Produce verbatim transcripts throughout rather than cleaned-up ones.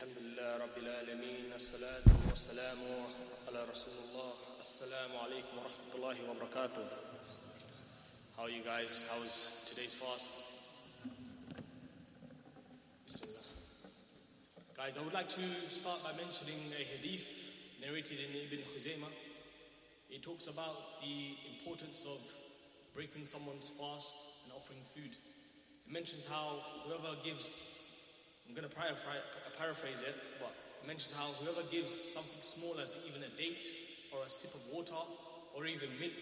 Alhamdulillah Rabbil Alameen, as-salatu was-salamu ala Rasulullah. Assalamu alaikum wa rahmatullahi wa barakatuh. How are you guys? How's today's fast? Bismillah. Guys, I would like to start by mentioning a hadith narrated in Ibn Khuzaymah. It talks about the importance of breaking someone's fast and offering food. It mentions how whoever gives, I'm going to paraphrase it, but it mentions how whoever gives something small as even a date or a sip of water or even milk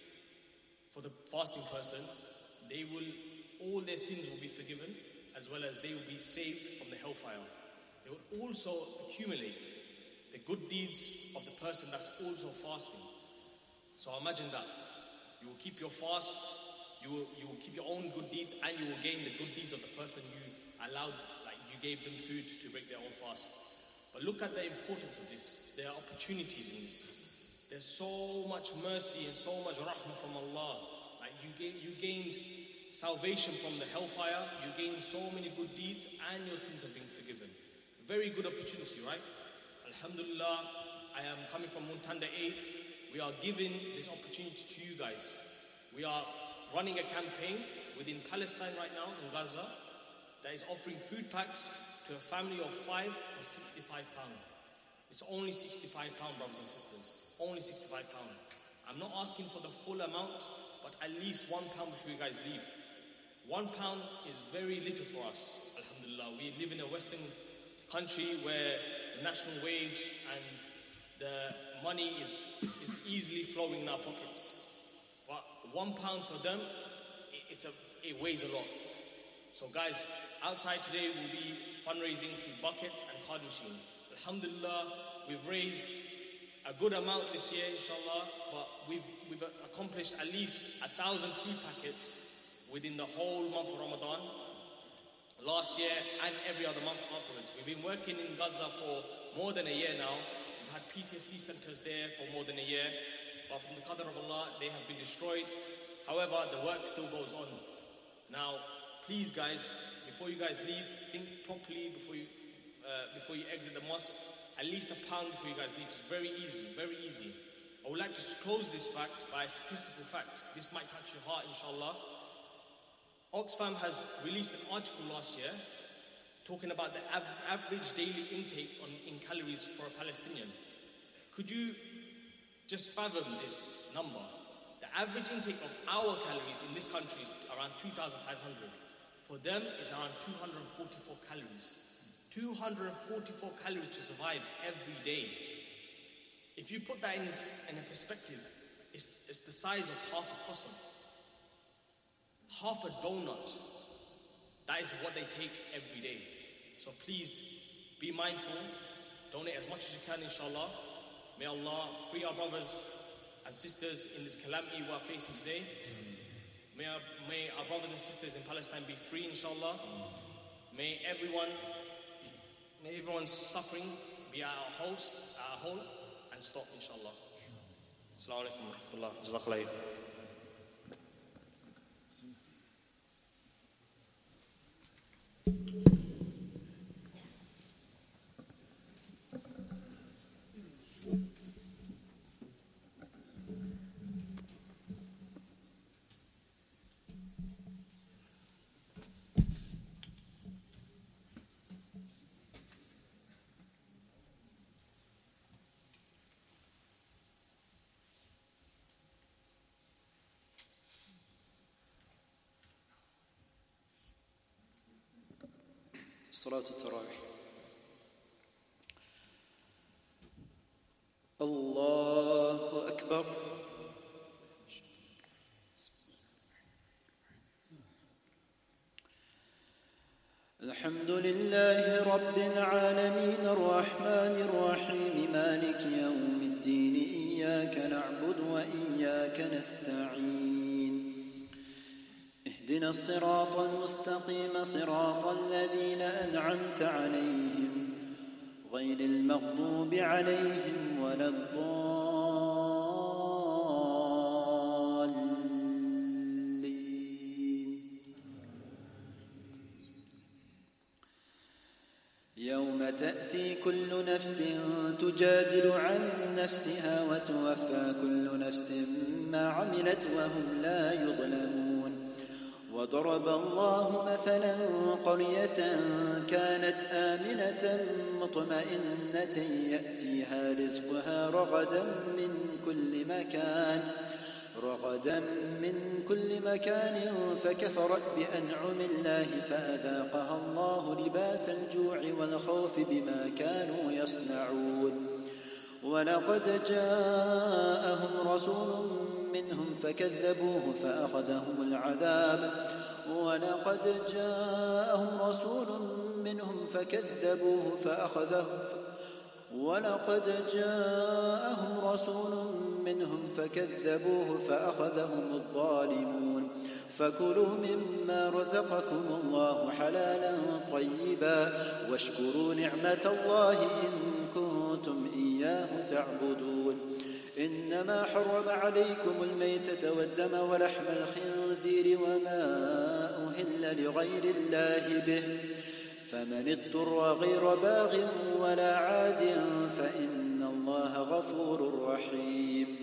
for the fasting person, they will, all their sins will be forgiven, as well as they will be saved from the hellfire. They will also accumulate the good deeds of the person that's also fasting. So imagine that. You will keep your fast, you will, you will keep your own good deeds, and you will gain the good deeds of the person you allowed, like you gave them food to break their own fast. But look at the importance of this. There are opportunities in this. There's so much mercy and so much rahmah from Allah. Like you, gain, you gained salvation from the hellfire, you gained so many good deeds, and your sins have been forgiven. Very good opportunity, right? Alhamdulillah, I am coming from Muntanda eight. We are giving this opportunity to you guys. We are running a campaign within Palestine right now, in Gaza, that is offering food packs to a family of five for sixty-five pounds. It's only sixty-five pounds, brothers and sisters. Only sixty-five pounds. I'm not asking for the full amount, but at least one pound before you guys leave. One pound is very little for us, alhamdulillah. We live in a Western country where the national wage and the money is, is easily flowing in our pockets. But one pound for them, it, it's a, it weighs a lot. So guys, outside today we'll be fundraising through buckets and card machine. Alhamdulillah, we've raised a good amount this year, inshallah, but we've, we've accomplished at least a thousand food packets within the whole month of Ramadan, last year and every other month afterwards. We've been working in Gaza for more than a year now. We've had P T S D centers there for more than a year, but from the qadr of Allah, they have been destroyed. However, the work still goes on. Now, please guys, before you guys leave, think properly before you uh, before you exit the mosque. At least a pound before you guys leave. It's very easy, very easy. I would like to close this fact by a statistical fact. This might touch your heart, inshallah. Oxfam has released an article last year talking about the av- average daily intake on, in calories for a Palestinian. Could you just fathom this number? The average intake of our calories in this country is around two thousand five hundred. For them, it's around two hundred forty-four calories. two hundred forty-four calories to survive every day. If you put that in, in a perspective, it's, it's the size of half a croissant. Half a donut. That is what they take every day. So please, be mindful. Donate as much as you can, inshallah. May Allah free our brothers and sisters in this calamity we are facing today. May our, may our brothers and sisters in Palestine be free, inshallah. May everyone, may everyone's suffering be at our host, at our whole, and stop, inshallah. Assalamu alaikum wa rahmatullah. Jazakallah. صلاة التراويح. الله أكبر. الحمد لله رب العالمين الرحمن الرحيم مالك يوم الدين إياك نعبد وإياك نستعين اهدنا الصراط المستقيم صراط الذين أنعمت عليهم غير المغضوب عليهم ولا الضالين يوم تأتي تأتي كل نفس تجادل عن نفسها وتوفى كل نفس ما عملت وهم لا يظلمون. وضرب الله مثلا قرية كانت آمنة مطمئنة يأتيها رزقها رغدا من كل مكان رغدا من كل مكان فكفرت بأنعم الله فأذاقها الله لباس الجوع والخوف بما كانوا يصنعون. ولقد جاءهم رسول منهم فكذبوه فأخذهم العذاب ولقد جاءهم رسول منهم فكذبوه فأخذهم ولقد جاءهم رسول منهم فكذبوه فأخذهم الظالمون. فكلوا مما رزقكم الله حلالا طيبا واشكروا نعمة الله إن كنتم إياه تعبدون. إنما حرم عليكم الميتة والدم ولحم الخنزير وما أهل لغير الله به فمن اضطر غير باغ ولا عاد فإن الله غفور رحيم.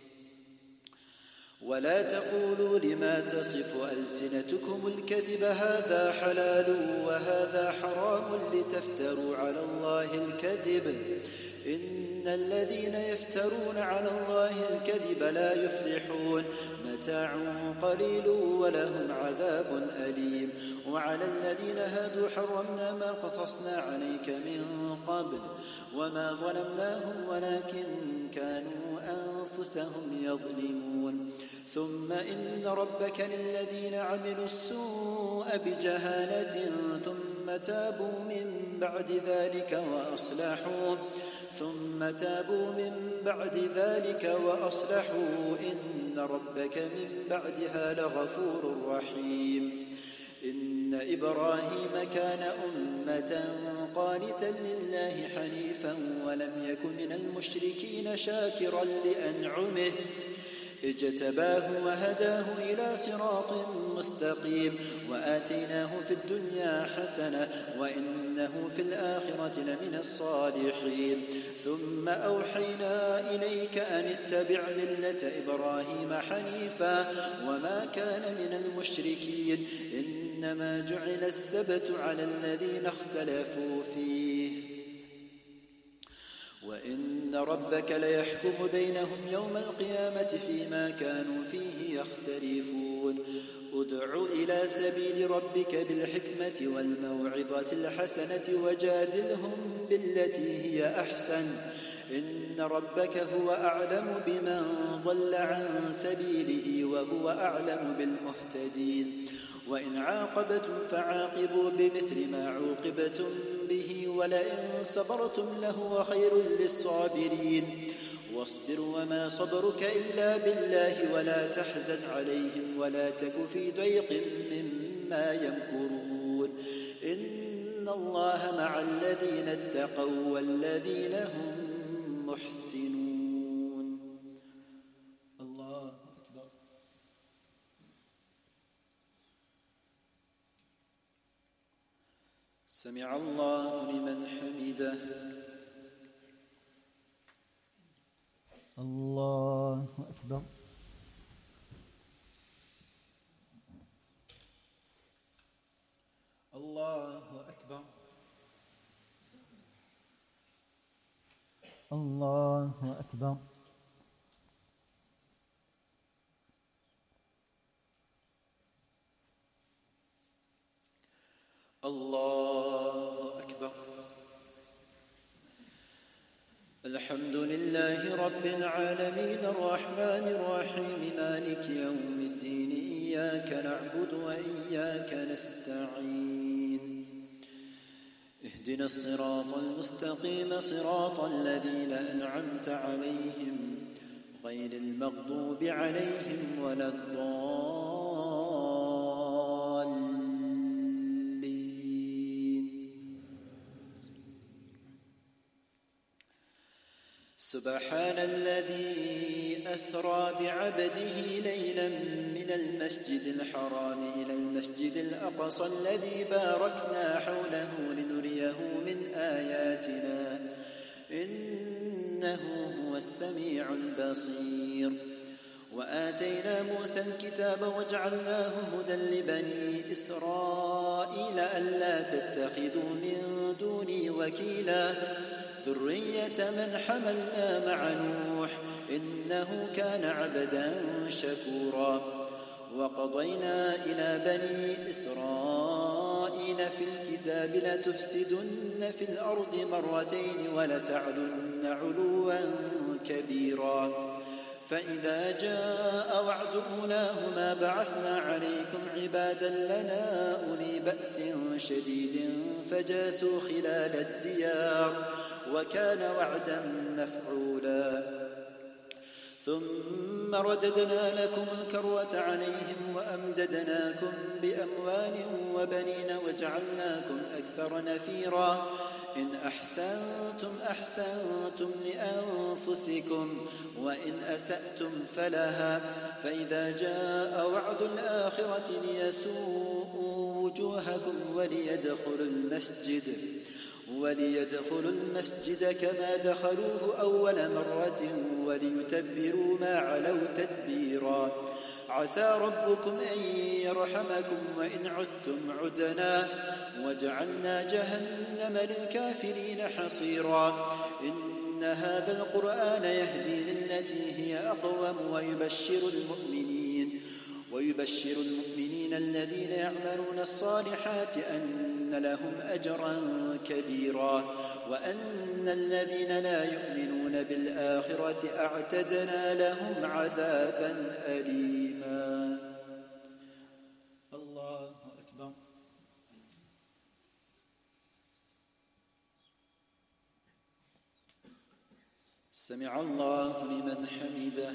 ولا تقولوا لما تصف ألسنتكم الكذب هذا حلال وهذا حرام لتفتروا على الله الكذب إن الذين يفترون على الله الكذب لا يفلحون. متاع قليل ولهم عذاب أليم. وعلى الذين هادوا حرمنا ما قصصنا عليك من قبل وما ظلمناهم ولكن كانوا أنفسهم يظلمون. ثم إن ربك للذين عملوا السوء بجهالة ثم تابوا من بعد ذلك وأصلحوا ثم تابوا من بعد ذلك وأصلحوا إن ربك من بعدها لغفور رحيم. إن إبراهيم كان أمة قانتا لله حنيفا ولم يك من المشركين شاكرا لأنعمه اجتباه وهداه إلى صراط مستقيم وآتيناه في الدنيا حسنة وإنه في الآخرة لمن الصالحين. ثم أوحينا إليك أن اتبع ملة إبراهيم حنيفا وما كان من المشركين إنما جعل السبت على الذين اختلفوا فيه وإن ربك ليحكم بينهم يوم القيامة فيما كانوا فيه يختلفون. ادع إلى سبيل ربك بالحكمة والموعظة الحسنة وجادلهم بالتي هي أحسن إن ربك هو أعلم بمن ضل عن سبيله وهو أعلم بالمهتدين. وإن عاقبتم فعاقبوا بمثل ما عوقبتم به ولئن صبرتم لهو خير للصابرين. واصبر وما صبرك إلا بالله ولا تحزن عليهم ولا تك في ضيق مما يمكرون إن الله مع الذين اتقوا والذين هم محسنون. الله أكبر. سمع الله لمن حمده. الله أكبر. الله أكبر. الله أكبر. الله أكبر. الحمد لله رب العالمين الرحمن الرحيم مالك يوم الدين إياك نعبد وإياك نستعين اهدنا الصراط المستقيم صراط الذين أنعمت عليهم غير المغضوب عليهم ولا الضالين. سبحان الذي أسرى بعبده ليلا من المسجد الحرام إلى المسجد الأقصى الذي باركنا حوله لنريه من آياتنا إنه هو السميع البصير. وآتينا موسى الكتاب وجعلناه هدى لبني إسرائيل ألا تتخذوا من دوني وكيلا ذرية من حملنا مع نوح إنه كان عبدا شكورا. وقضينا إلى بني إسرائيل في الكتاب لتفسدن في الأرض مرتين ولتعلن علوا كبيرا فإذا جاء وعد أولاهما بعثنا عليكم عبادا لنا أولي بأس شديد فجاسوا خلال الديار وكان وعدا مفعولا. ثم رددنا لكم الكرة عليهم وأمددناكم بأموال وبنين وجعلناكم أكثر نفيرا. إن أحسنتم أحسنتم لأنفسكم وإن أسأتم فلها فإذا جاء وعد الآخرة ليسوءوا وجوهكم وليدخلوا المسجد وليدخلوا المسجد كما دخلوه أول مرة وليتبروا ما علوا تدبيرا. عسى ربكم أن يرحمكم وإن عدتم عدنا وجعلنا جهنم للكافرين حصيرا. إن هذا القرآن يهدي للتي هي أقوم ويبشر المؤمنين ويبشر المؤمنين الذين يعملون الصالحات أن لهم أجرا كبيرا وأن الذين لا يؤمنون بالآخرة أعتدنا لهم عذابا أليما. الله أكبر. سمع الله لمن حمده.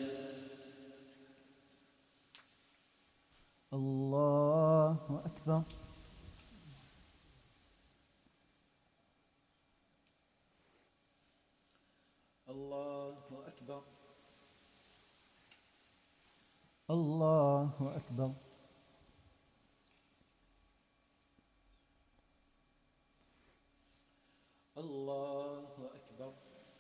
الله أكبر. الله أكبر. الله أكبر. الله أكبر.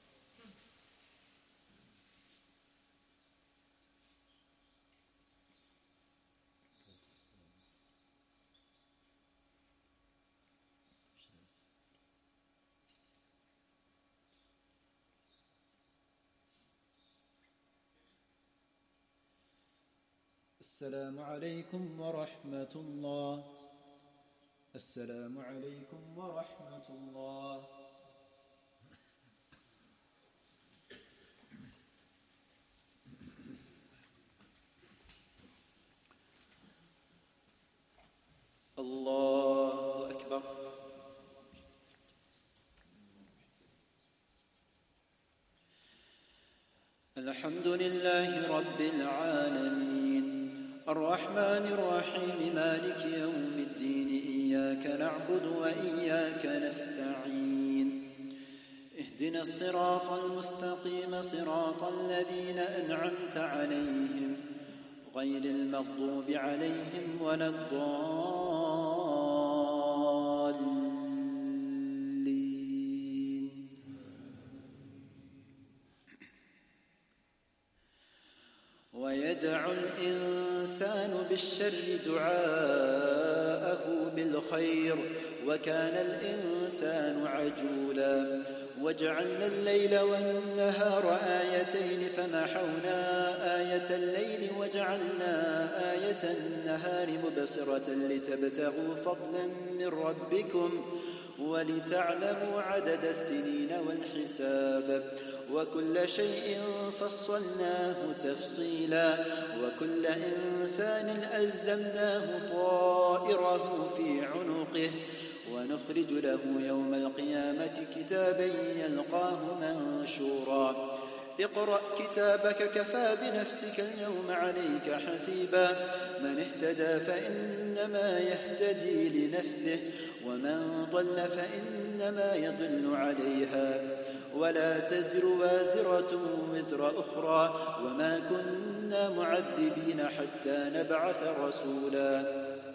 السلام عليكم ورحمة الله. السلام عليكم ورحمة الله. الله أكبر. الحمد لله رب العالمين الرحمن الرحيم مالك يوم الدين إياك نعبد وإياك نستعين اهدنا الصراط المستقيم صراط الذين أنعمت عليهم غير المغضوب عليهم ولا الضالين. ويدع الإنسان بالشر دعاءه بالخير وكان الإنسان عجولا. وجعلنا الليل والنهار آيتين فمحونا آية الليل وجعلنا آية النهار مبصرة لتبتغوا فضلا من ربكم ولتعلموا عدد السنين والحساب وكل شيء فصلناه تفصيلا. وكل إنسان ألزمناه طائره في عنقه ونخرج له يوم القيامة كتابا يلقاه منشورا. اقرأ كتابك كفى بنفسك اليوم عليك حسيبا. من اهتدى فإنما يهتدي لنفسه ومن ضل فإنما يضل عليها ولا تزر وازرة وزر أخرى وما كنا معذبين حتى نبعث رسولا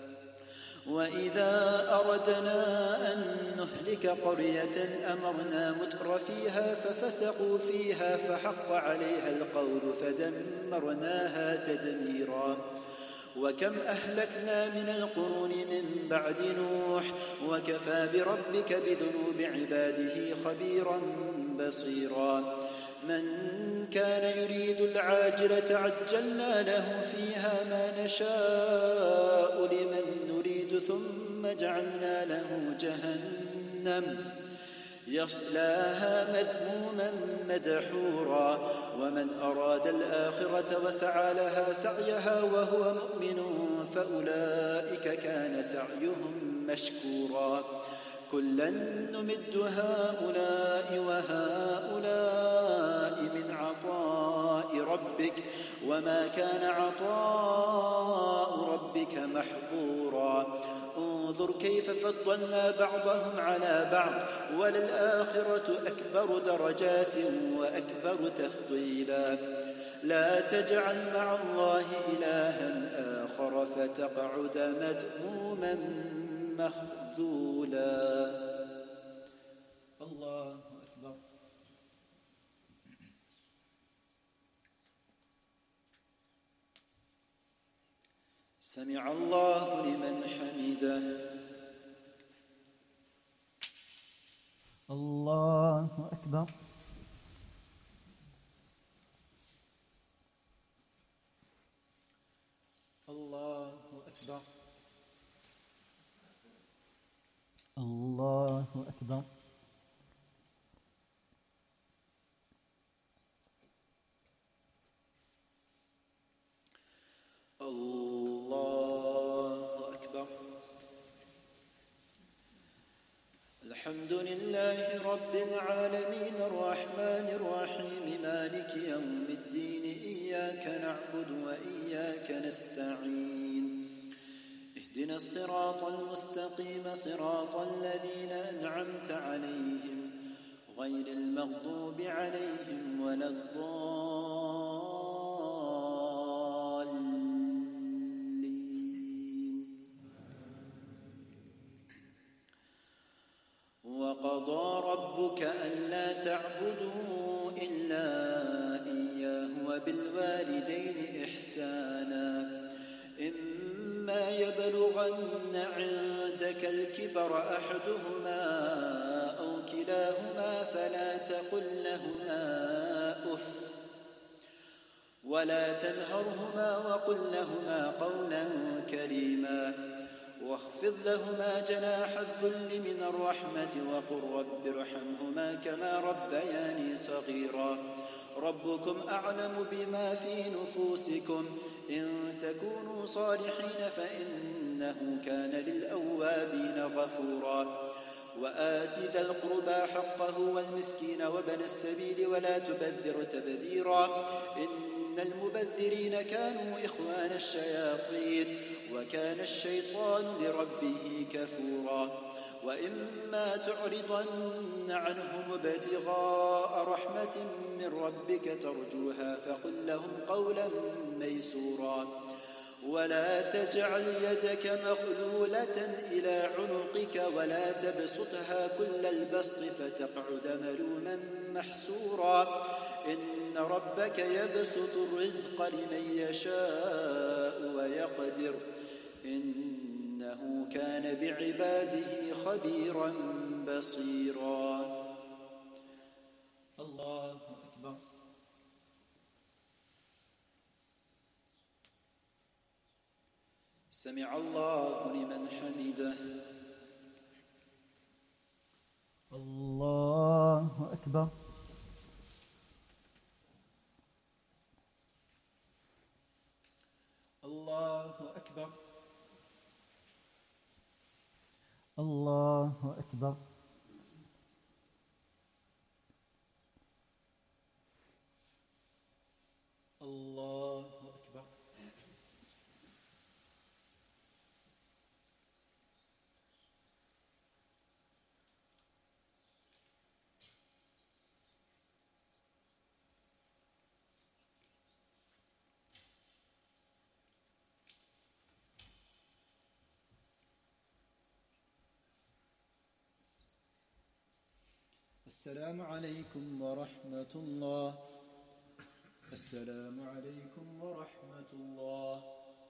وإذا أردنا أن نهلك قرية أمرنا متر فيها ففسقوا فيها فحق عليها القول فدمرناها تدميرا وكم أهلكنا من القرون من بعد نوح وكفى بربك بذنوب عباده خبيرا بصيرا من كان يريد العاجلة عجلنا له فيها ما نشاء لمن نريد ثم جعلنا له جهنم يصلاها مذموما مدحورا ومن أراد الآخرة وسعى لها سعيها وهو مؤمن فأولئك كان سعيهم مشكورا كلا نمد هؤلاء وهؤلاء من عطاء ربك وما كان عطاء ربك محظورا انظر كيف فضلنا بعضهم على بعض وللآخرة أكبر درجات وأكبر تفضيلا لا تجعل مع الله إلها آخر فتقعد مذموما مخذولا. الله أكبر. سمع الله لمن حمده. الله أكبر. الله أكبر. الله أكبر. الله أكبر. الحمد لله رب العالمين الرحمن الرحيم مالك يوم الدين إياك نعبد وإياك نستعين اهدنا الصراط المستقيم صراط الذين أنعمت عليهم غير المغضوب عليهم ولا الضالين. وقضى ربك ألا تعبدوا إلا إياه وبالوالدين إحسانا إما يبلغن عندك الكبر أحدهما أو كلاهما فلا تقل لهما أف ولا تنهرهما وقل لهما قولا كريما واخفض لهما جناح الذل من الرحمة وقل رب ارحمهما كما ربياني صغيرا ربكم أعلم بما في نفوسكم إن تكونوا صالحين فإنه كان للأوابين غفورا وآت ذا القربى حقه والمسكين وابن السبيل ولا تبذر تبذيرا إن المبذرين كانوا إخوان الشياطين وكان الشيطان لربه كفورا وإما تعرضن عنهم ابتغاء رحمة من ربك ترجوها فقل لهم قولا ميسورا ولا تجعل يدك مغلولة إلى عنقك ولا تبسطها كل البسط فتقعد ملوما محسورا إن ربك يبسط الرزق لمن يشاء ويقدر إنه كان بعباده خبيرا بصيرا. الله أكبر. سمع الله لمن حمده. الله أكبر. الله أكبر. الله أكبر. الله أكبر. السلام عليكم ورحمة الله. السلام عليكم ورحمة الله.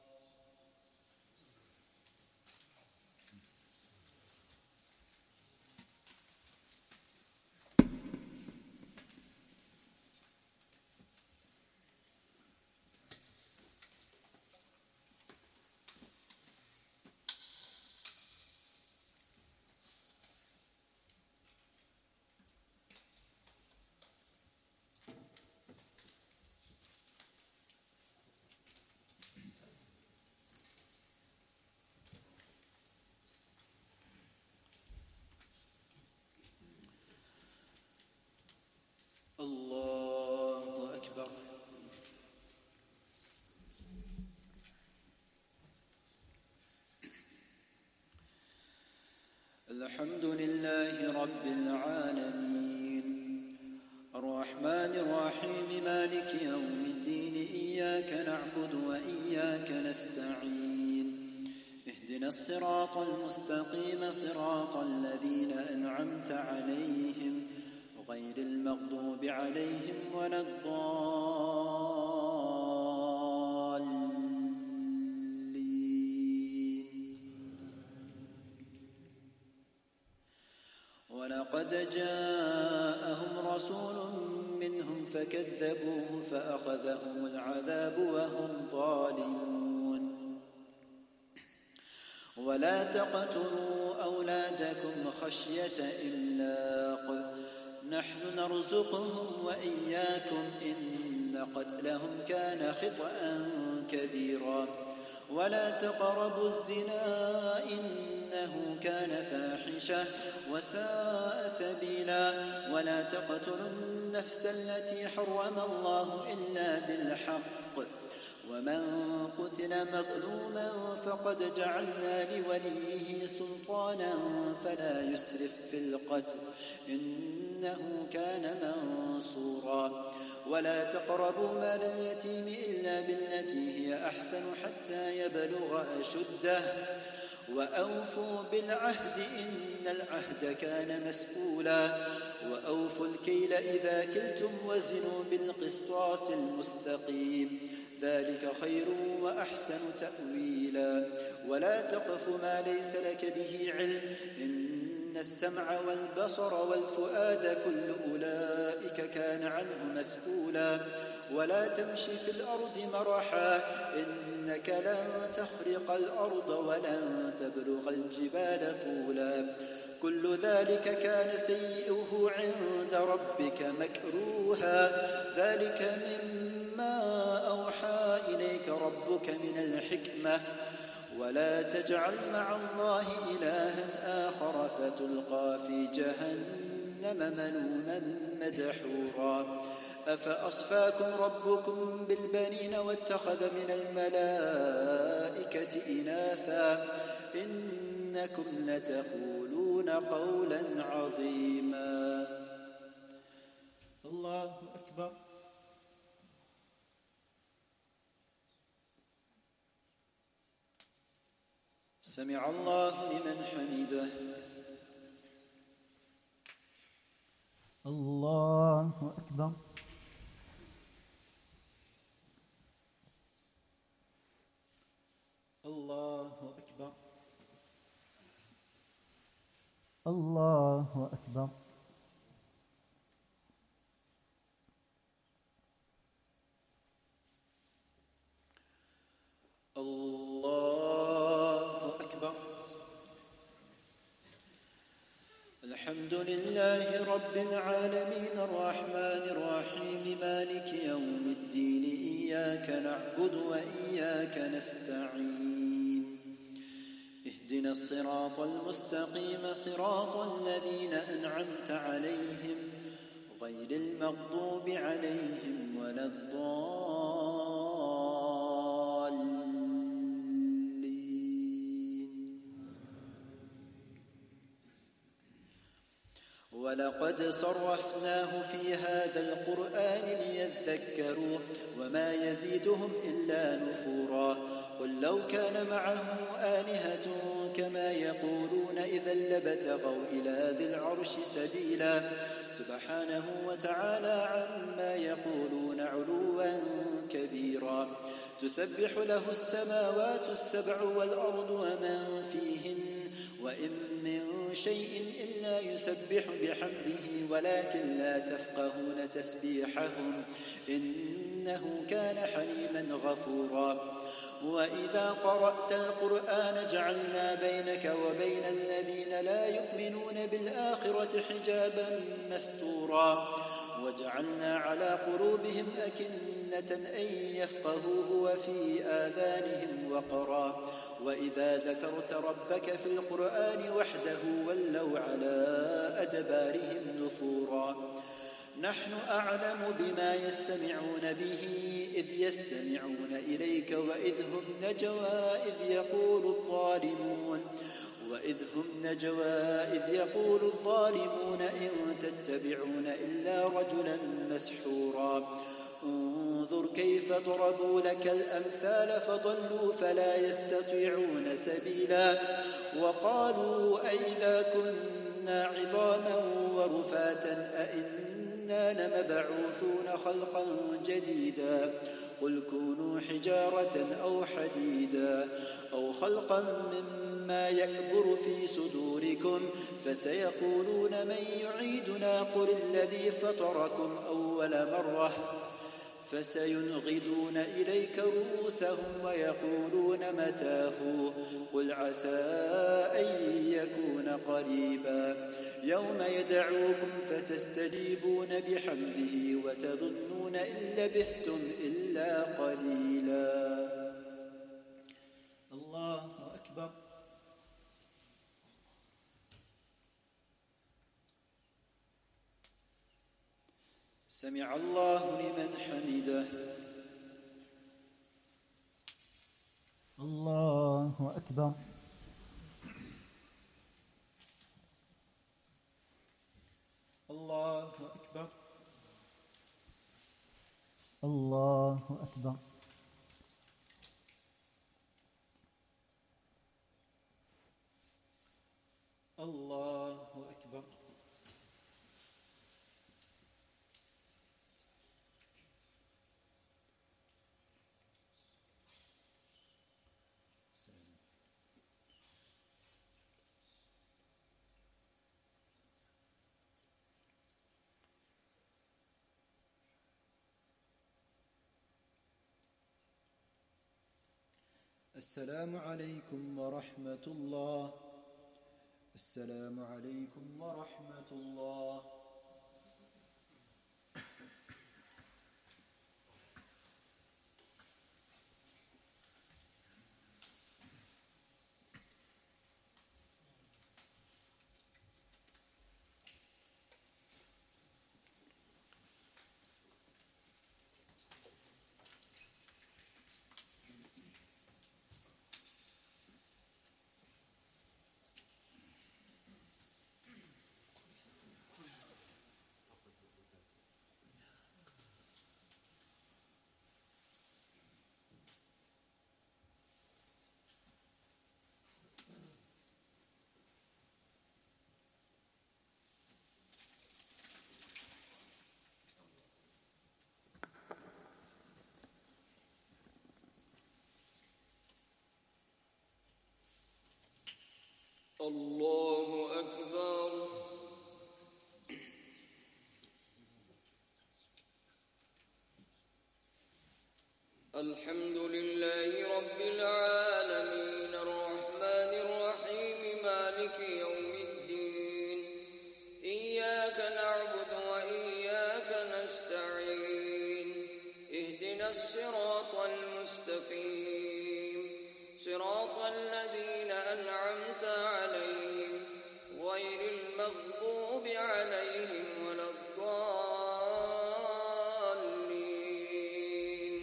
الله أكبر. الحمد لله رب العالمين الرحمن الرحيم مالك يوم الدين إياك نعبد وإياك نستعين اهدنا الصراط المستقيم صراط الذين أنعمت عليهم غير المغضوب عليهم ولا الضالين. ولقد جاءهم رسول منهم فكذبوه فأخذهم العذاب وهم ظالمون. ولا تقتلوا أولادكم خشية إملاق نحن نرزقهم وإياكم إن قتلهم كان خطأ كبيرا. ولا تقربوا الزنا إنه كان فاحشة وساء سبيلا. ولا تقتلوا النفس التي حرم الله إلا بالحق. ومن قتل مظلوما فقد جعلنا لوليه سلطانا فلا يسرف في القتل إنه كان منصورا. ولا تقربوا مال اليتيم إلا بالتي هي أحسن حتى يبلغ أشده. وأوفوا بالعهد إن العهد كان مسؤولا. وأوفوا الكيل إذا كلتم وزنوا بالقسطاس المستقيم ذلك خير وأحسن تأويلا. ولا تقف ما ليس لك به علم إن السمع والبصر والفؤاد كل أولئك كان عنه مسؤولا. ولا تمشي في الأرض مرحا إنك لن تخرق الأرض ولن تبلغ الجبال طولا. كل ذلك كان سيئه عند ربك مكروها. ذلك مما أوحى إليك ربك من الحكمة. ولا تجعل مع الله إلها آخر فتلقى في جهنم ملوما مدحورا. أفأصفاكم ربكم بالبنين واتخذ من الملائكة إناثا إنكم لتقولون قولا عظيما. الله أكبر. سمع الله لمن حمده. الله أكبر. الله أكبر. الله أكبر. الله أكبر. الحمد لله رب العالمين الرحمن الرحيم مالك يوم الدين إياك نعبد وإياك نستعين اهدنا الصراط المستقيم صراط الذين أنعمت عليهم غير المغضوب عليهم ولا الضالين. ولقد صرفناه في هذا القرآن ليذكروا وما يزيدهم إلا نفورا. قل لو كان معه آلهة كما يقولون إذا لابتغوا إلى ذي العرش سبيلا. سبحانه وتعالى عما يقولون علوا كبيرا. تسبح له السماوات السبع والأرض ومن فيهن وإن من شيء إلا يسبح بحمده ولكن لا تفقهون تسبيحهم إنه كان حليما غفورا. وإذا قرأت القرآن جعلنا بينك وبين الذين لا يؤمنون بالآخرة حجابا مستورا وجعلنا على قلوبهم أكنة أن يفقهوه وفي آذانهم وقرا وإذا ذكرت ربك في القرآن وحده ولوا على أدبارهم نفورا. نحن أعلم بما يستمعون به إذ يستمعون إليك وإذ هم نجوى إذ يقول الظالمون وإذ هم نجوى إذ يقول الظالمون إن تتبعون إلا رجلا مسحورا. انظر كيف ضربوا لك الأمثال فضلوا فلا يستطيعون سبيلا. وقالوا أئذا كنا عظاما ورفاتا أئنا لمبعوثون خلقا جديدا قل كونوا حجارة أو حديدا أو خلقا مما يكبر في صدوركم فسيقولون من يعيدنا قل الذي فطركم أول مرة فسينغضون إليك رؤوسهم ويقولون متاه قل عسى أن يكون قريبا يوم يدعوكم فتستجيبون بحمده وتظنون إن لبثتم إلا قليلا. الله أكبر. سمع الله لمن حمده. الله أكبر. الله أكبر. الله أكبر. الله أكبر. السلام عليكم ورحمة الله. السلام عليكم ورحمة الله. الله أكبر. الحمد لله رب العالمين الرحمن الرحيم مالك يوم الدين إياك نعبد وإياك نستعين اهدنا الصراط المستقيم صراط الذين أنعمت عليهم غير المغضوب عليهم ولا الضالين.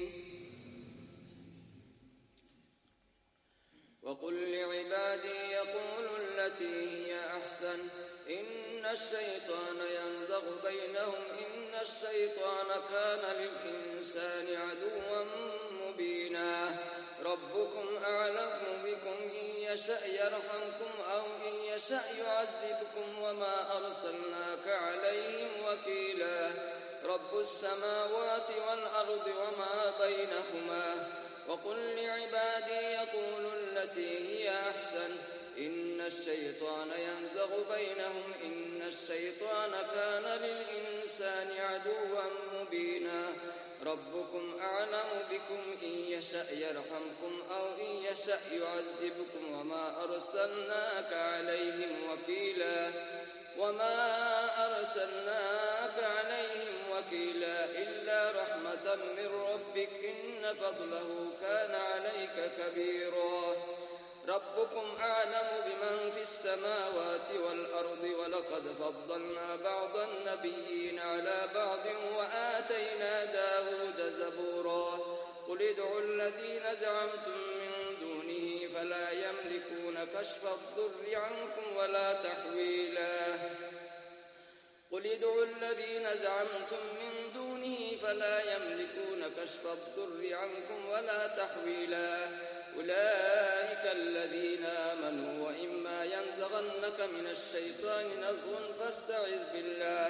وقل لعبادي يقولوا التي هي أحسن إن الشيطان ينزغ بينهم إن الشيطان كان للإنسان عدوا مبينا. ربكم أعلم بكم إن يشأ يرحمكم أو إن يشأ يعذبكم وما أرسلناك عليهم وكيلا رب السماوات والأرض وما بينهما وقل لعبادي يقولوا التي هي أحسن إن الشيطان ينزغ بينهم إن الشيطان كان للإنسان عدوا مبينا ربكم أعلم بكم إن يشأ يرحمكم أو إن يشأ يعذبكم وما أرسلناك عليهم وكيلا وما أرسلناك عليهم وكيلا إلا رحمة من ربك إن فضله كان عليك كبيرا ربكم أعلم بمن في السماوات والأرض ولقد فضلنا بعض النبيين على بعض وآتينا داود زبورا قل ادعوا الذين زعمتم من دونه فلا يملكون كشف الضر عنكم ولا تحويلا قل ادعوا الذين زعمتم من دونه فلا يملكون كشف الضر عنكم ولا تحويلا أولئك الذين آمنوا وإما ينزغنك من الشيطان نزغ فاستعذ بالله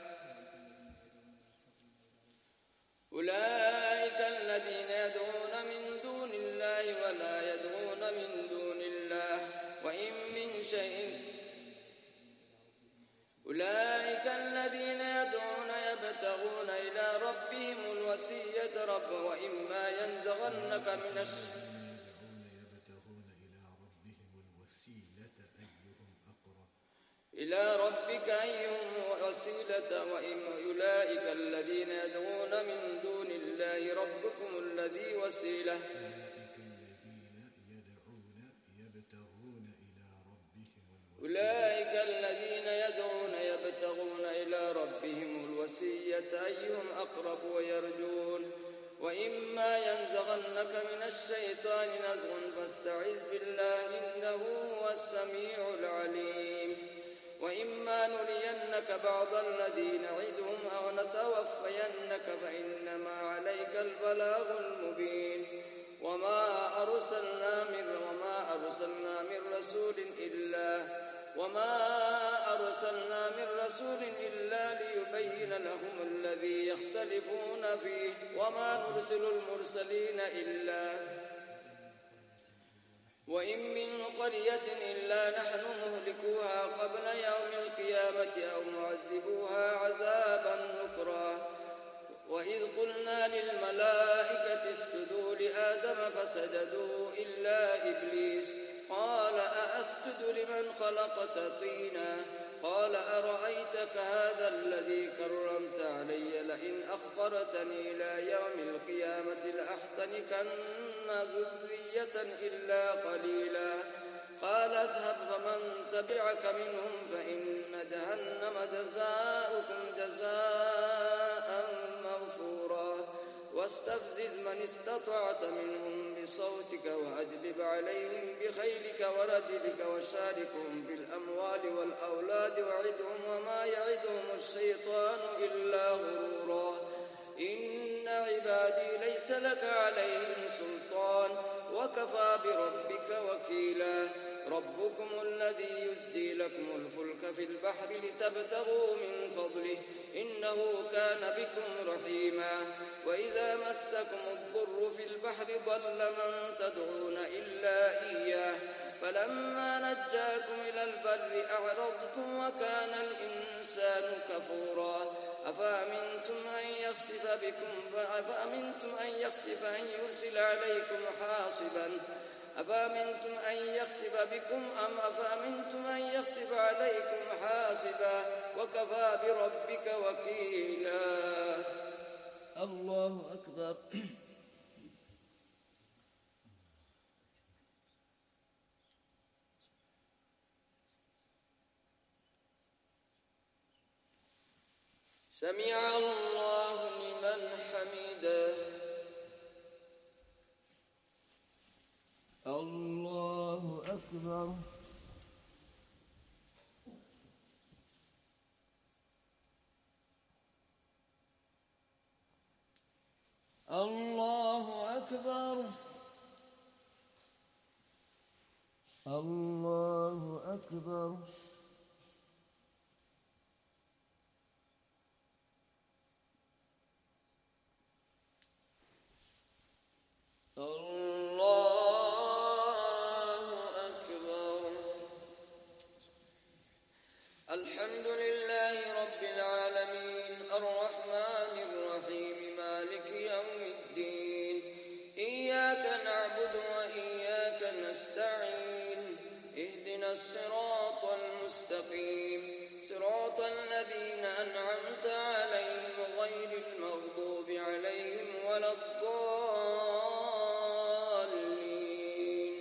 أولئك الذين يدعون من دون الله ولا يدعون من دون الله وإن من شيء أولئك الذين يدعون يبتغون إلى ربهم الوسيلة رب وإما ينزغنك من الشيطان إلى ربك أيهم وسيلة وإن أولئك الذين يدعون من دون الله ربكم الذي وسيلة أولئك الذين يدعون يبتغون إلى ربهم الوسيلة أيهم أقرب ويرجون وإما ينزغنك من الشيطان نزغ فاستعذ بالله إنه هو السميع العليم وإما نرينك بعض الذي نعدهم أو نتوفينك فإنما عليك البلاغ المبين وما أرسلنا من وما أرسلنا من رسول إلا وما أرسلنا من رسول إلا ليبين لهم الذي يختلفون فيه وما نرسل المرسلين إلا وإن من قرية إلا نحن مهلكوها قبل يوم القيامة أو معذبوها عذابا نكرا وإذ قلنا للملائكة اسجدوا لآدم فسجدوا إلا إبليس قال أأسجد لمن خلقت طينا قال أرأيتك هذا الذي كرمت علي لئن أخرتني إلى يوم القيامة لأحتنكن ذرية إلا قليلا قال اذهب فمن تبعك منهم فإن جهنم جزاؤكم جزاء موفورا واستفزز من استطعت منهم بصوتك وأجلب عليهم بخيلك ورجلك وشاركهم بالأموال والأولاد وعدهم وما يعدهم الشيطان إلا غرورا إن عبادي ليس لك عليهم سلطان وكفى بربك وكيلا ربكم الذي يزجي لكم الفلك في البحر لتبتغوا من فضله إنه كان بكم رحيما وإذا مسكم الضر في البحر ضل من تدعون إلا إياه فلما نجاكم إلى البر أعرضتم وكان الإنسان كفورا أفأمنتم أن يخسف بكم أفأمنتم أن يخسف أن يرسل عليكم حاصبا أفأمنتم أن يخسف بكم أم أفأمنتم أن يخسف عليكم حاصبا وكفى بربك وكيلا الله أكبر سمع الله لمن حمده الله أكبر الله أكبر الله أكبر. الله أكبر. الحمد لله رب العالمين الرحمن الرحيم مالك يوم الدين إياك نعبد وإياك نستعين اهدنا الصراط المستقيم صراط الذين أنعمت عليهم غير المغضوب عليهم ولا الضالين.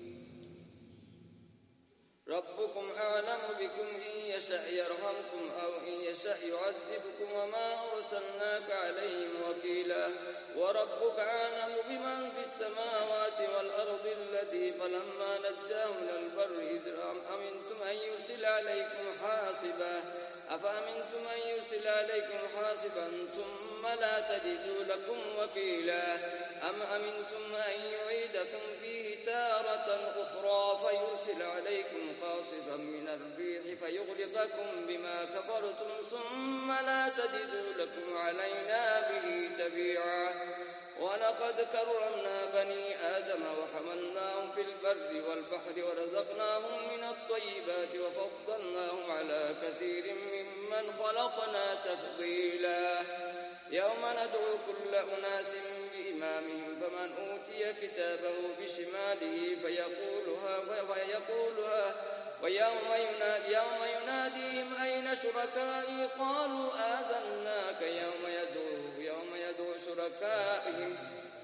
ربكم أعلم بكم إن يشأ يرحمكم أو إن يشأ يعذبكم وما أرسلناك عليهم وكيلا. وربك أعلم بمن في السماوات والأرض الذي فلما نجاهم إلى البر إذ أمنتم أن يرسل عليكم حاصبا أفأمنتم أن يرسل عليكم حاصبا ثم لا تجدوا لكم وكيلا. أم أمنتم أن يعيدكم فيه تارة أخرى فيرسل عليكم قاصفا من الريح فيغرقكم بما كفرتم ثم لا تجدوا لكم علينا به تبيعا. ولقد كرمنا بني آدم وحملناهم في البر والبحر ورزقناهم من الطيبات وفضلناهم على كثير ممن خلقنا تفضيلا. يوم ندعو كل أناس بإمامهم فمن أوتي كتابه بشماله فيقولها فيقولها ويوم ينادي يوم يناديهم أين شركائي قالوا آذناك يوم يدعو يوم يدعو شركائهم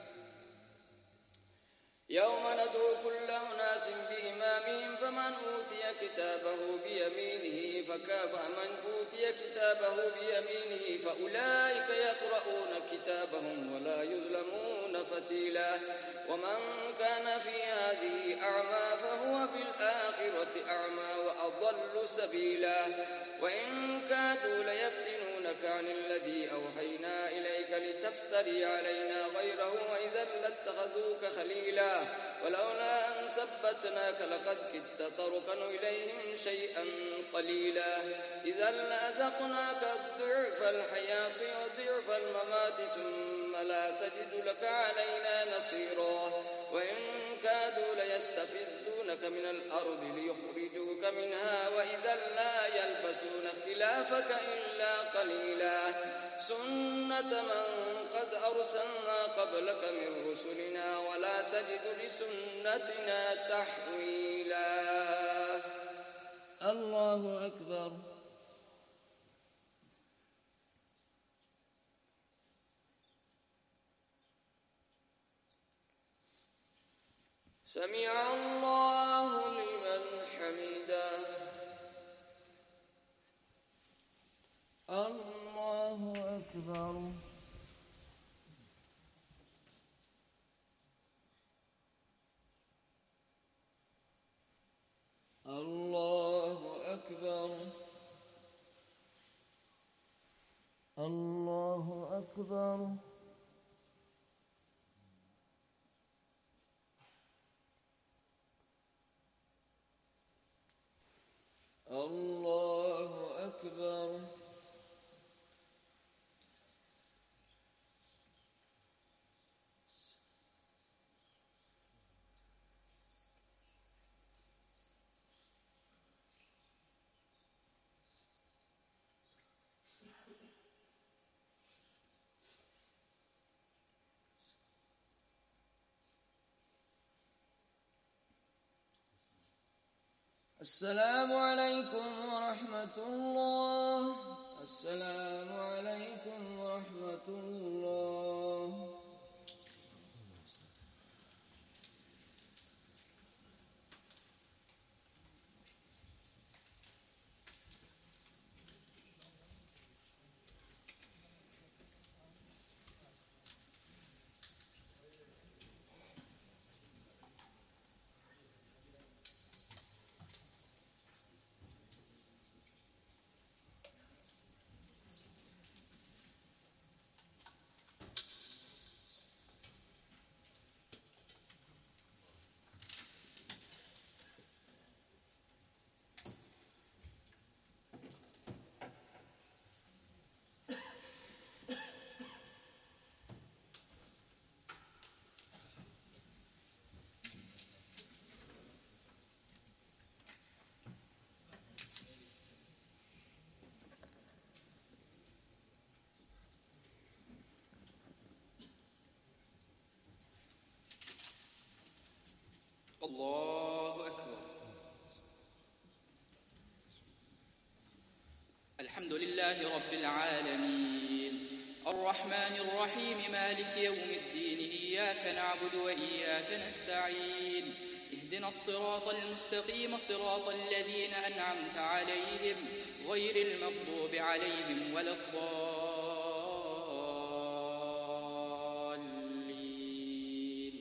يوم ندعو كل أناس بإمامهم فمن أوتي كتابه بيمينه فمن أوتي كتابه بيمينه فأولئك يقرؤون كتابهم ولا يظلمون فتيلا. ومن كان في هذه أعمى فهو في الآخرة أعمى وأضل سبيلا. وإن كادوا ليفتنونك عن الذي أوحينا إليك لتفتري علينا غيره وإذا لاتخذوك خليلا. ولولا أن ثبتناك لقد كدت تركن إليهم شيئا قليلا. إذا لأذقناك ضعف الحياة وضعف الممات ثم لا تجد لك علينا نصيرا. وإن كادوا ليستفزونك من الأرض ليخرجوك منها وإذا لا يلبسون خلافك إلا قليلا. سنة من قد أرسلنا قبلك من رسلنا ولا تجد لسنتنا تحويلا. الله أكبر. سمع الله لمن حمده. الله أكبر. الله أكبر. الله أكبر. الله أكبر. السلام عليكم ورحمة الله. السلام عليكم ورحمة الله. الله أكبر. الحمد لله رب العالمين الرحمن الرحيم مالك يوم الدين إياك نعبد وإياك نستعين اهدنا الصراط المستقيم صراط الذين أنعمت عليهم غير المغضوب عليهم ولا الضالين.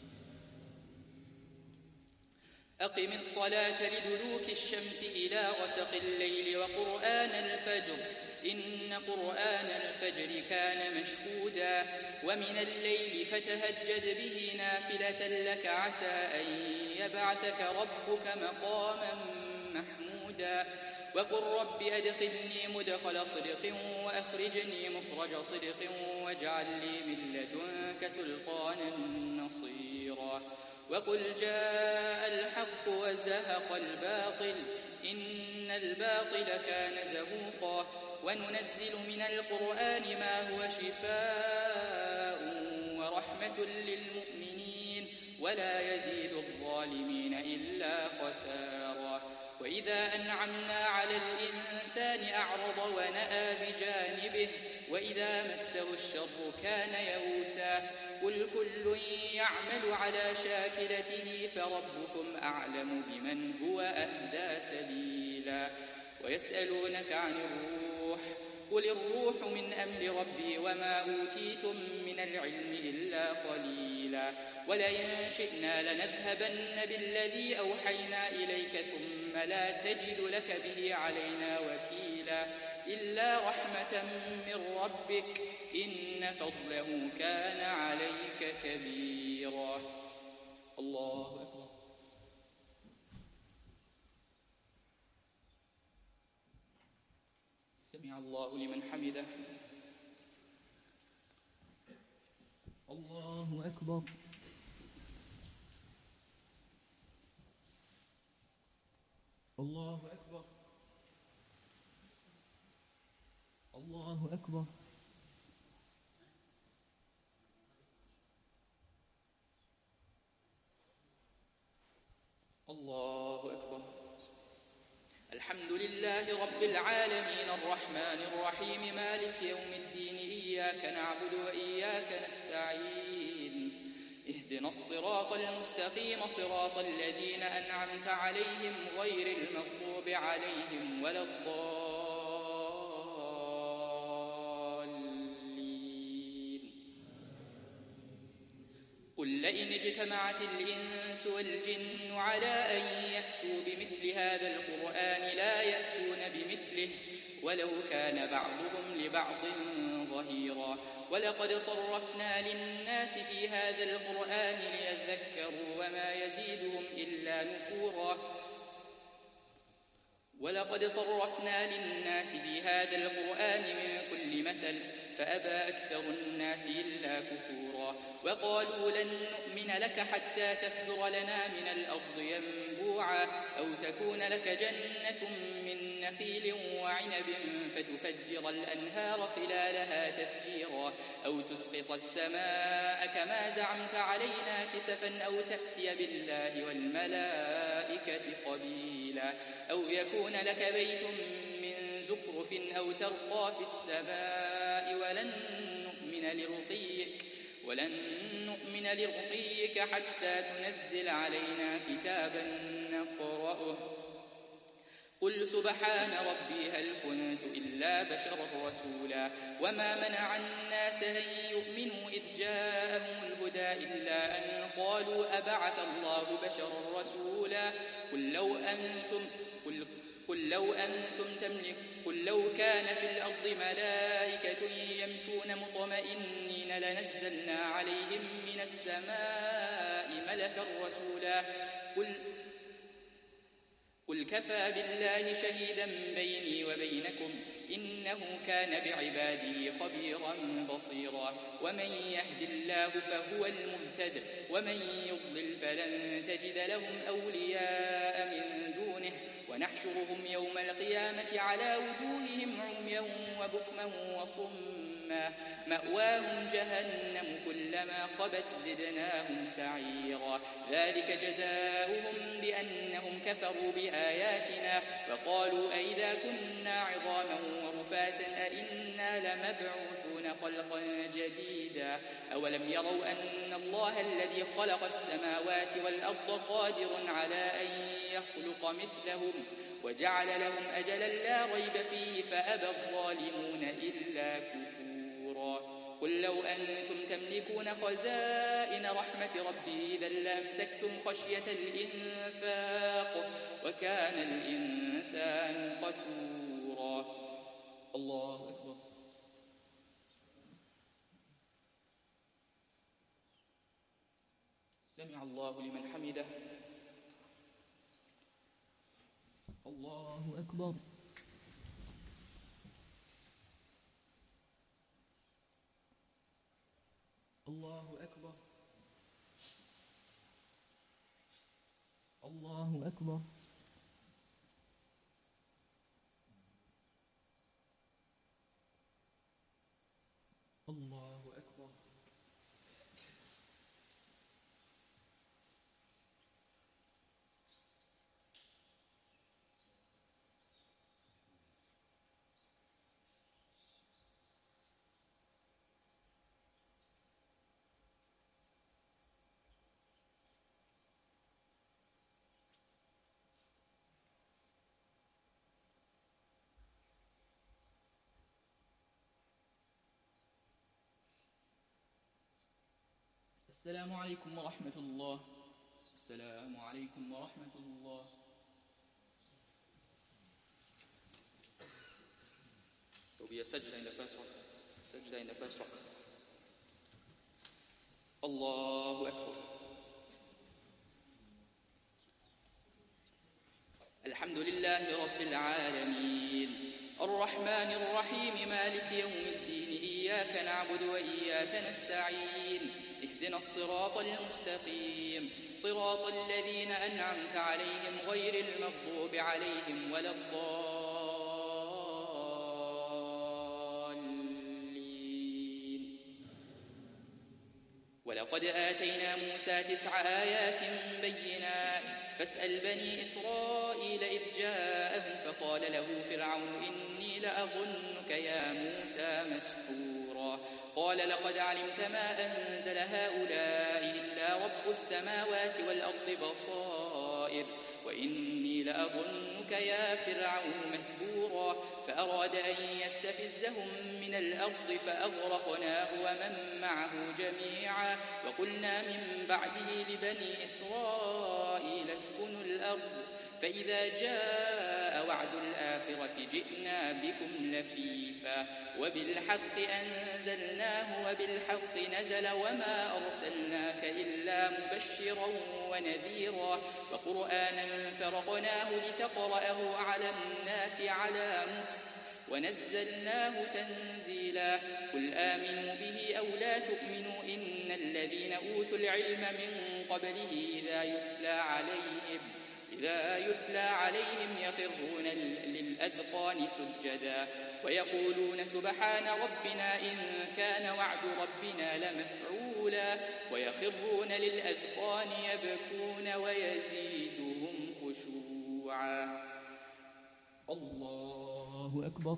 أقم الصلاة لدلوك الشمس إلى غسق الليل وقرآن الفجر إن قرآن الفجر كان مشهودا ومن الليل فتهجد به نافلة لك عسى أن يبعثك ربك مقاما محمودا وقل رب أدخلني مدخل صدق وأخرجني مخرج صدق واجعل لي من لدنك سلطانا نصيرا وقل جاء الحق وزهق الباطل إن الباطل كان زهوقا وننزل من القرآن ما هو شفاء ورحمة للمؤمنين ولا يزيد الظالمين إلا خسارا وإذا أنعمنا على الإنسان أعرض ونأى بجانبه وإذا مسه الشر كان يئوسا قل كل يعمل على شاكلته فربكم أعلم بمن هو أهدى سبيلا ويسألونك عن الروح قل الروح من أمر ربي وما أوتيتم من العلم إلا قليلا ولئن شئنا لنذهبن بالذي أوحينا إليك ثم لا تجد لك به علينا وكيلا إلا رحمة من ربك إن فضله كان عليك كبيرا. الله أكبر. سمع الله لمن حمده. الله أكبر. الله أكبر. الله أكبر. الله أكبر. الحمد لله رب العالمين الرحمن الرحيم مالك يوم الدين إياك نعبد وإياك نستعين اهدنا الصراط المستقيم صراط الذين أنعمت عليهم غير المغضوب عليهم ولا الضالين. قل لئن اجتمعت الإنس والجن على أن يأتوا بمثل هذا القرآن لا يأتون بمثله ولو كان بعضهم لبعض ظهيرا ولقد صرفنا للناس في هذا القرآن ليذكروا وما يزيدهم إلا نفورا ولقد صرفنا للناس في هذا القرآن من كل مثل فأبى أكثر الناس إلا كفورا وقالوا لن نؤمن لك حتى تفجر لنا من الأرض ينبوعا أو تكون لك جنة من نخيل وعنب فتفجر الأنهار خلالها تفجيرا أو تسقط السماء كما زعمت علينا كسفا أو تأتي بالله والملائكة قبيلا أو يكون لك بيت من زخرف أو ترقى في السماء ولن نؤمن لرقيك ولن نؤمن لرقيك حتى تنزل علينا كتابا نقرأه قل سبحان ربي هل كنت إلا بشرا رسولا وما منع الناس أن يؤمنوا إذ جاءهم الهدى إلا أن قالوا أبعث الله بشرا رسولا قل لو أنتم قل قل لو أنتم تملك قل لو كان في الأرض ملائكة يمشون مطمئنين لنزلنا عليهم من السماء ملكا رسولا قل قل كفى بالله شهيدا بيني وبينكم إنه كان بعباده خبيرا بصيرا ومن يهد الله فهو المهتد ومن يضلل فلن تجد لهم أولياء من دونه ونحشرهم يوم القيامة على وجوههم عميا وبكما وصما ما مأواهم جهنم كلما خبت زدناهم سعيرا ذلك جزاؤهم بأنهم كفروا بآياتنا وقالوا أئذا كنا عظاما ورفاتا أئنا لمبعوثون خلقا جديدا أولم يروا أن الله الذي خلق السماوات والأرض قادر على أن يخلق مثلهم وجعل لهم أجلا لا ريب فيه فأبى الظالمون إلا كفورا قل لو أنتم تملكون خزائن رحمة ربي إذا لأمسكتم خشية الإنفاق وكان الإنسان قتورا الله أكبر. سمع الله لمن حمده. الله أكبر. الله أكبر. الله أكبر. الله أكبر. السلام عليكم ورحمة الله. السلام عليكم ورحمة الله. وبيا سجدة إن فاسرك سجدة إن فاسرك. الله أكبر. الحمد لله رب العالمين الرحمن الرحيم مالك يوم الدين إياك نعبد وإياك نستعين اهدنا الصراط المستقيم صراط الذين أنعمت عليهم غير المغضوب عليهم ولا الضالين. ولقد آتينا موسى تسع آيات بينات فاسأل بني إسرائيل إذ جاءهم فقال له فرعون إني لأظنك يا موسى مسحورا قال لقد علمت ما أنزل هؤلاء إلا رب السماوات والأرض بصائر وإني لأظنك يا فرعون مثبورا فأراد أن يستفزهم من الأرض فأغرقناه ومن معه جميعا وقلنا من بعده لبني إسرائيل اسكنوا الأرض فإذا جاء وعد الآخرة جئنا بكم لفيفا وبالحق أنزلناه وبالحق نزل وما أرسلناك إلا مبشرا ونذيرا وقرآنا فرقناه لتقرأه على الناس على مكث ونزلناه تنزيلا قل آمنوا به أو لا تؤمنوا إن الذين أوتوا العلم من قبله إذا يتلى عليهم إذا يتلى عليهم يخرون للأذقان سجدا ويقولون سبحان ربنا إن كان وعد ربنا لمفعولا ويخرون للأذقان يبكون ويزيدهم خشوعا. الله أكبر.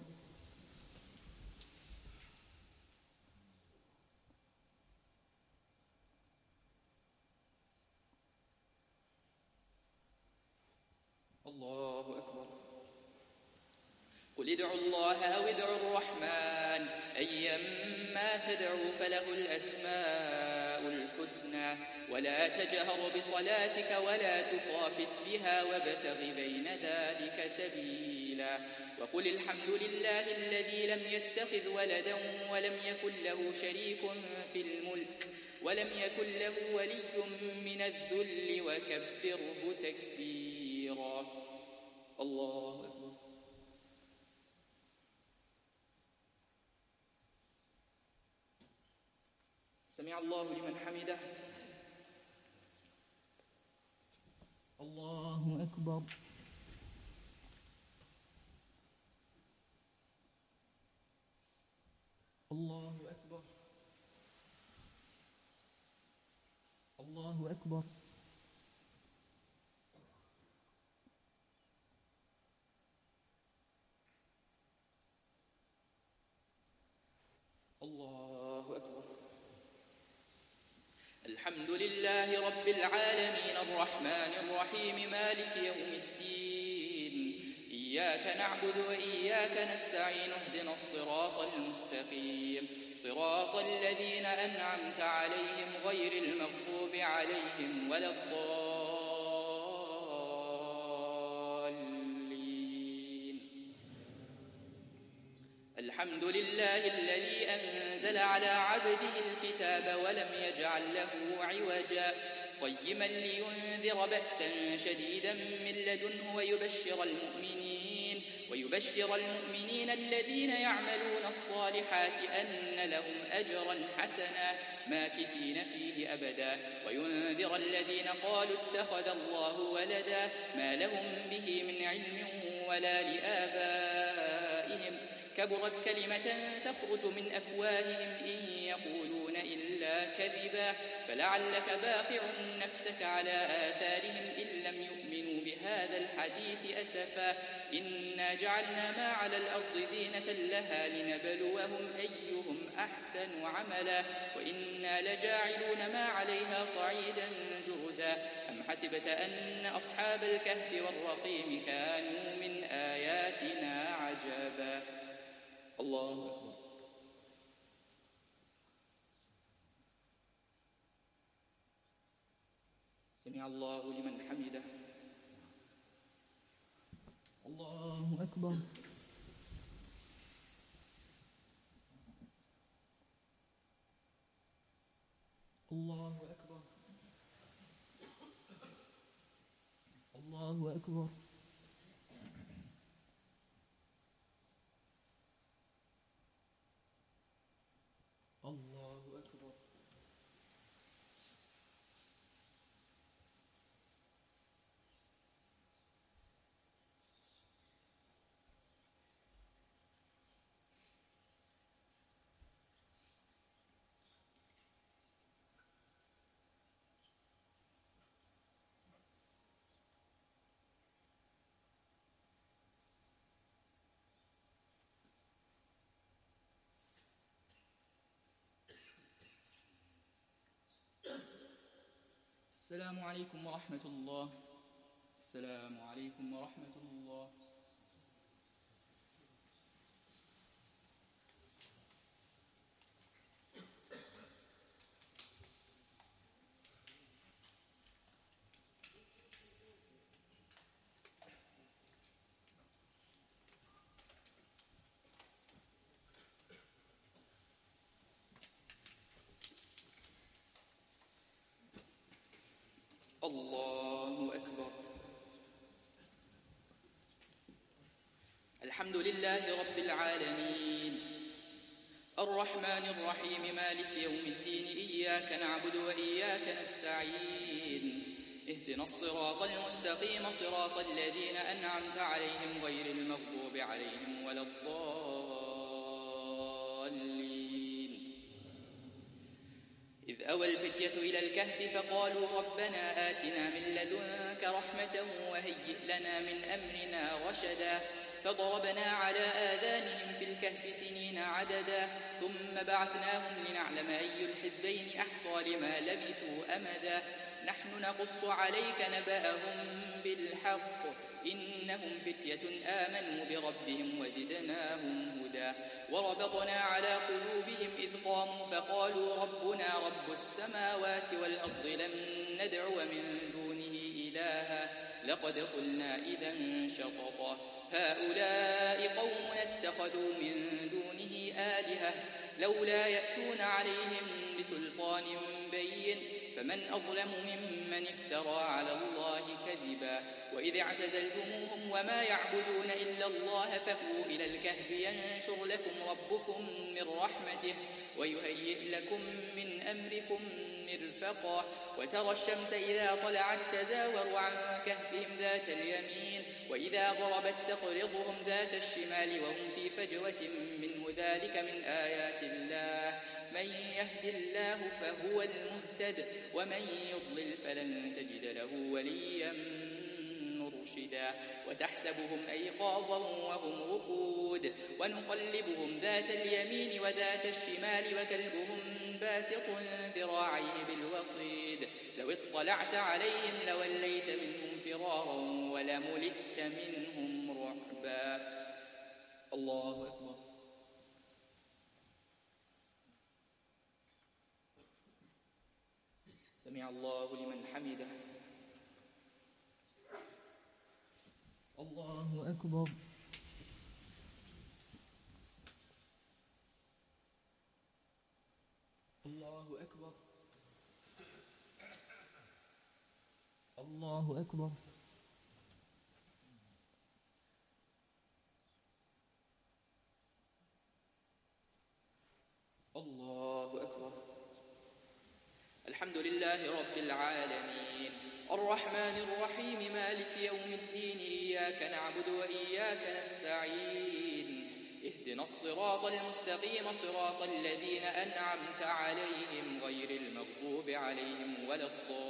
الله أكبر. قل ادعوا الله أو ادعوا الرحمن أيما تدعوا فله الأسماء الحسنى ولا تجهر بصلاتك ولا تخافت بها وابتغ بين ذلك سبيلا وقل الحمد لله الذي لم يتخذ ولدا ولم يكن له شريك في الملك ولم يكن له ولي من الذل وكبره تكبيرا. الله أكبر. سمع الله لمن حمده. الله أكبر. الله أكبر. الله أكبر. الله أكبر. الحمد لله رب العالمين الرحمن الرحيم مالك يوم الدين إياك نعبد وإياك نستعين اهدنا الصراط المستقيم صراط الذين أنعمت عليهم غير المغضوب عليهم ولا الضالين. الحمد لله الذي أنزل على عبده الكتاب ولم يجعل له عوجا قيما لينذر بأسا شديدا من لدنه ويبشر المؤمنين ويبشر المؤمنين الذين يعملون الصالحات أن لهم أجرا حسنا ماكثين فيه أبدا وينذر الذين قالوا اتخذ الله ولدا ما لهم به من علم ولا لآبائهم كبرت كلمة تخرج من أفواههم إن يقولون إلا كذبا فلعلك باخع نفسك على آثارهم إن لم يؤمنوا بهذا الحديث أسفا إنا جعلنا ما على الأرض زينة لها لنبلوهم أيهم أحسن عملا وإنا لجاعلون ما عليها صعيدا جرزا أم حسبت أن أصحاب الكهف والرقيم كانوا من آياتنا عجبا. الله أكبر. سمع الله لمن حمده. الله أكبر. الله أكبر. الله أكبر. الله أكبر. السلام عليكم ورحمة الله. السلام عليكم ورحمة الله. الله أكبر. الحمد لله رب العالمين الرحمن الرحيم مالك يوم الدين إياك نعبد وإياك نستعين اهدنا الصراط المستقيم صراط الذين أنعمت عليهم غير المغضوب عليهم ولا الضالين. إذ أوى الفتية إلى الكهف فقالوا ربنا آتنا من لدنك رحمة وهيئ لنا من أمرنا رشدا فضربنا على آذانهم في الكهف سنين عددا ثم بعثناهم لنعلم أي الحزبين أحصى لما لبثوا أمدا نحن نقص عليك نبأهم بالحق إنهم فتية آمنوا بربهم وزدناهم هدى وربطنا على قلوبهم إذ قاموا فقالوا ربنا رب السماوات والأرض لن ندعو من دونه إلها لقد قلنا إذا شططا هؤلاء قوم اتخذوا من دونه آلهة لولا يأتون عليهم بسلطان بين فمن أظلم ممن افترى على الله كذبا وإذ اعتزلتموهم وما يعبدون إلا الله فأووا إلى الكهف ينشر لكم ربكم من رحمته ويهيئ لكم من أمركم مرفقا وترى الشمس إذا طلعت تزاور عن كهفهم ذات اليمين وإذا غربت تقرضهم ذات الشمال وهم في فجوة منه ذلك من آيات الله يهد الله فهو المهتد ومن يضلل فلن تجد له وليا مرشدا وتحسبهم أيقاظا وهم رقود ونقلبهم ذات اليمين وذات الشمال وكلبهم باسط ذراعيه بالوصيد لو اطلعت عليهم لوليت منهم فرارا ولملئت منهم رعبا. الله أكبر. سمع الله لمن حمده. الله أكبر. الله أكبر. الله أكبر. الله أكبر. الحمد لله رب العالمين الرحمن الرحيم مالك يوم الدين إياك نعبد وإياك نستعين اهدنا الصراط المستقيم صراط الذين أنعمت عليهم غير المغضوب عليهم ولا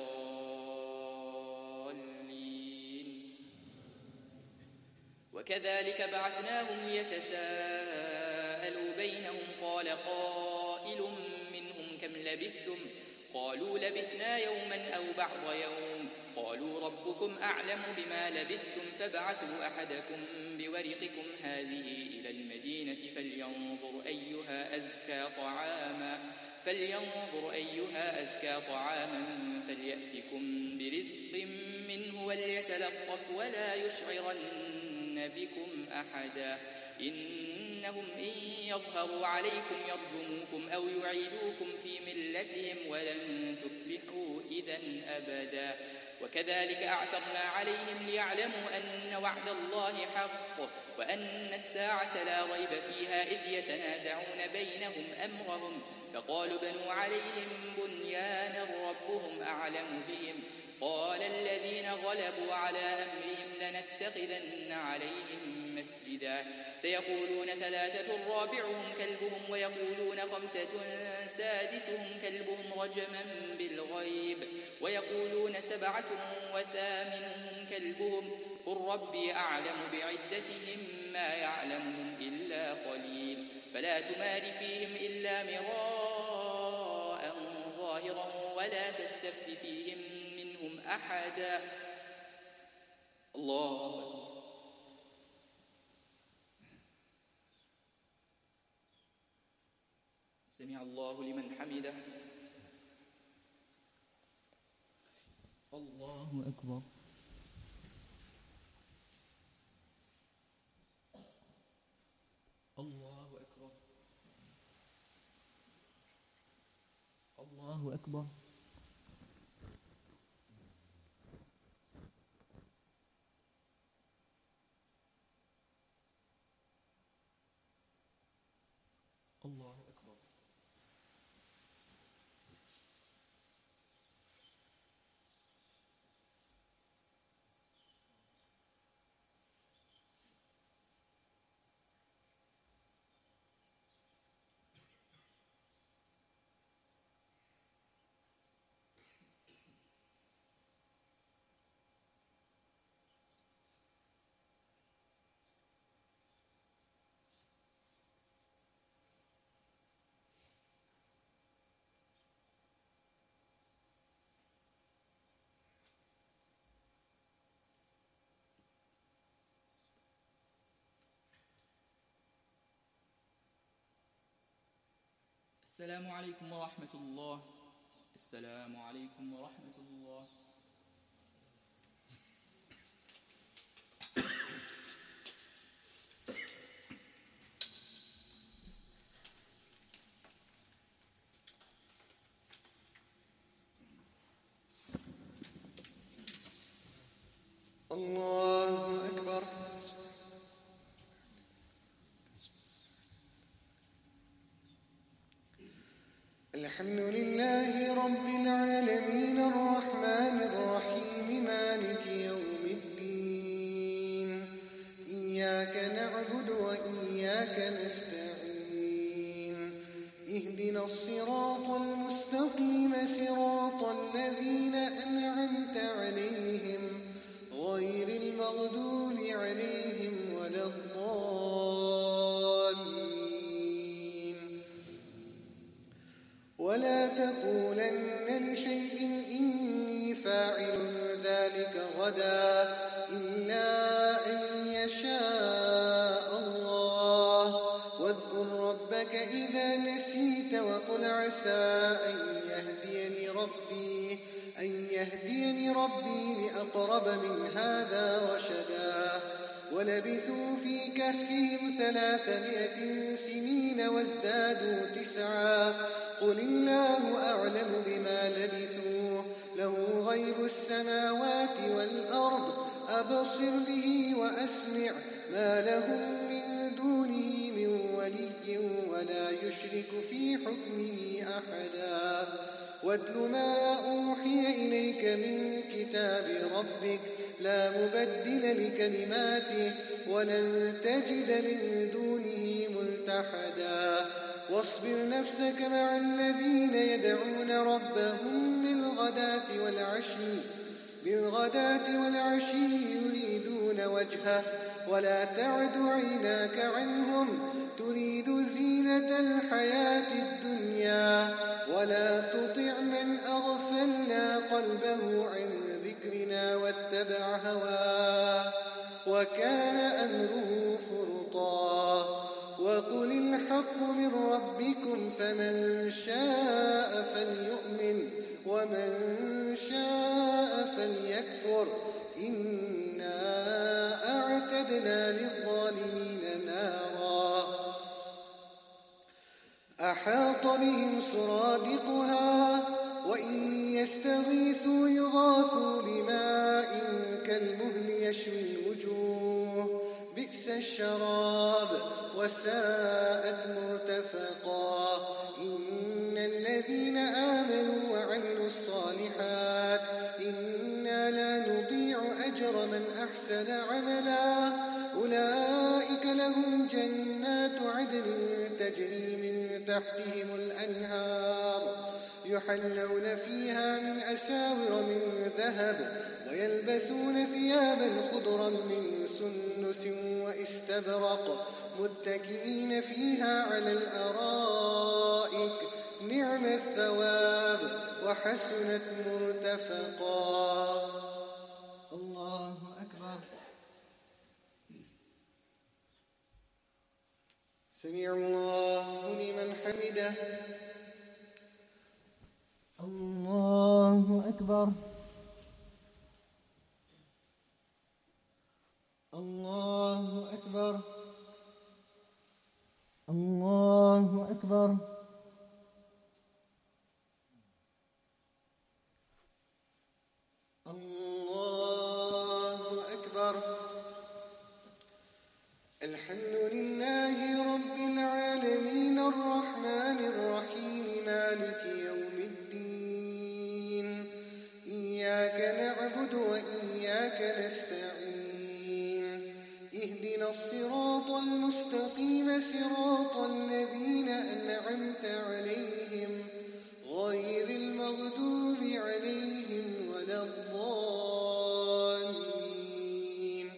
الضالين. وكذلك بعثناهم ليتساءلوا بينهم قال قائل منهم كم لبثتم قالوا لبثنا يوما أو بعض يوم قالوا ربكم أعلم بما لبثتم فابعثوا أحدكم بورقكم هذه إلى المدينة فلينظر أيها أزكى طعاما فلينظر أيها أزكى طعاما فليأتكم برزق منه وليتلطف ولا يشعرن بكم أحدا إنهم إن يظهروا عليكم يرجموكم أو يعيدوكم في ملتهم ولن تفلحوا إذا أبدا. وكذلك أعثرنا عليهم ليعلموا أن وعد الله حق وأن الساعة لا ريب فيها إذ يتنازعون بينهم أمرهم فقالوا بنوا عليهم بنيانا ربهم أعلم بهم قال الذين غلبوا على أمرهم لنتخذن عليهم مسجدا سيقولون ثلاثة رابعهم كلبهم ويقولون خمسة سادسهم كلبهم رجما بالغيب ويقولون سبعة وثامنهم كلبهم قل ربي أعلم بعدتهم ما يعلمهم إلا قليل فلا تمار فيهم إلا مراء ظاهرا ولا تستفت فيهم منهم أحدا. الله أكبر. سمع الله لمن حمده. الله أكبر. الله أكبر. الله أكبر. الله أكبر. السلام عليكم ورحمة الله. السلام عليكم ورحمة الله. الله أكبر. الحمد لله رب العالمين الرحمن الرحيم مالك يوم الدين إياك نعبد وإياك نستعين اهدنا الصراط الصراط المستقيم صراط الذين أنعمت عليهم غير المغضوب عليهم ولا الضالين. ولا تقولن لشيء إني فاعل ذلك غدا إلا أن يشاء الله. واذكر ربك إذا نسيت وقل عسى أن يهديني ربي أن يهديني ربي لأقرب من هذا رشدا. ولبثوا في كهفهم ثلاثمائة سنين وازدادوا تسعا قل الله أعلم بما لبثوا له غيب السماوات والأرض أبصر به وأسمع ما لهم من دونه من ولي ولا يشرك في حكمه أحدا. واتل ما أوحي إليك من كتاب ربك لا مبدل لكلماته ولن تجد من دونه ملتحدا. واصبر نفسك مع الذين يدعون ربهم بالغداة والعشي بالغداة والعشي يريدون وجهه ولا تعد عيناك عنهم تريد زينة الحياة الدنيا. ولا تطع من أغفلنا قلبه عن ذكرنا واتبع هواه وكان أمره فرطا. وقل الحق من ربكم فمن شاء فليؤمن ومن شاء فليكفر إنا أعتدنا للظالمين نارا أحاط بهم سرادقها وإن يستغيثوا يغاثوا بماء كالمهل يشوي الوجوه بئس الشراب وساءت مرتفقا. إن الذين آمنوا وعملوا الصالحات إنا لا نضيع أجر من أحسن عملا. أولئك لهم جنات عدن تجري من تحتهم الأنهار يحلون فيها من أساور من ذهب ويلبسون ثيابا خضرا من سندس واستبرق متكئين فيها على الأرائك نعم الثواب وحسنت مرتفقا. الله أكبر. سمع الله لمن حمده. الله أكبر. الله أكبر. الله أكبر. الله أكبر. الحمد لله رب العالمين الرحمن الرحيم مالك يوم الدين. إياك نعبد وإياك نستعين. اهدنا الصراط المستقيم صراط الذين أنعمت عليهم غير المغضوب عليهم ولا الضالين.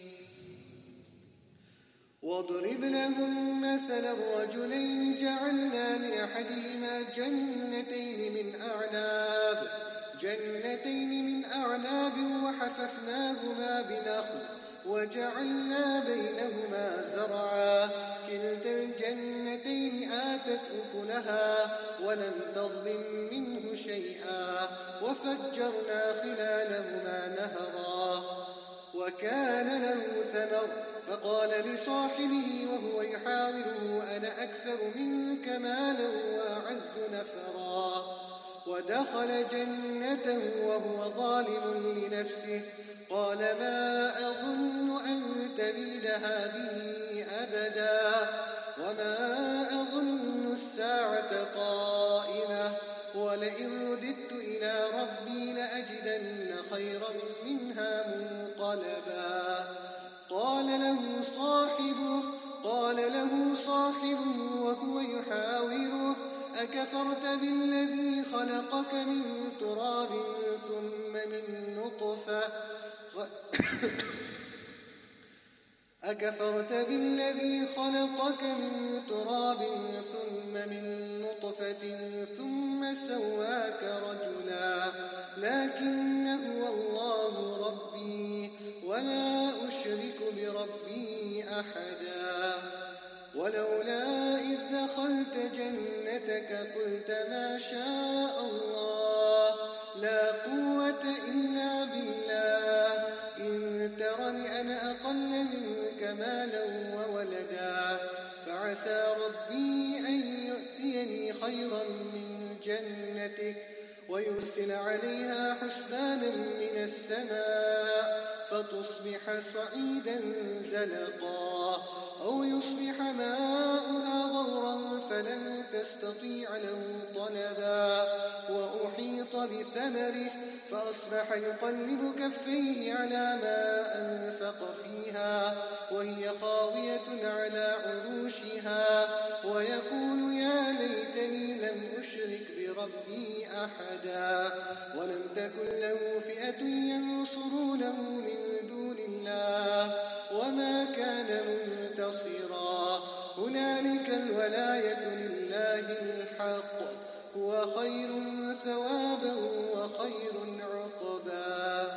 واضرب لهم مثلا الرجلين جعلنا لأحدهما جنتين من أعناب جنتين من أعناب وحففناهما بنخل وجعلنا بينهما زرعا كلتا الجنتين آتت أكلها ولم تظلم منه شيئا وفجرنا خلالهما نهرا وكان له ثمر فقال لصاحبه وهو يحاوره أنا أكثر منك مالا وأعز نفرا ودخل جنته وهو ظالم لنفسه قال ما أظن أن تبيد هذه أبدا وما أظن الساعة قائمة ولئن رددت إلى ربي لأجدن خيرا منها منقلبا قال له صاحبه قال له صاحبه وهو يحاوره أكفرت بالذي خلقك من تراب ثم من نطفة أكفرت بالذي خلقك من تراب ثم من نطفة ثم سواك رجلا لكن هو الله ربي ولا أشرك بربي أحدا ولولا إذ دخلت جنتك قلت ما شاء الله لا قوة إلا بالله إن ترني أنا أقل منك مالا وولدا فعسى ربي أن يؤتيني خيرا من جنتك ويرسل عليها حسبانا من السماء فتصبح صعيدا زلقا أو يصبح ماؤها غورا فلن تستطيع له طلبا وأحيط بثمره فأصبح يقلب كفيه على ما أنفق فيها وهي خاوية على عروشها ويقول يا ليتني لم أشرك بربي أحدا ولم تكن له فئة ينصرونه من دون الله وما كان منتصرا هنالك الولاية لله الحق هو خير ثوابا وخير عقبا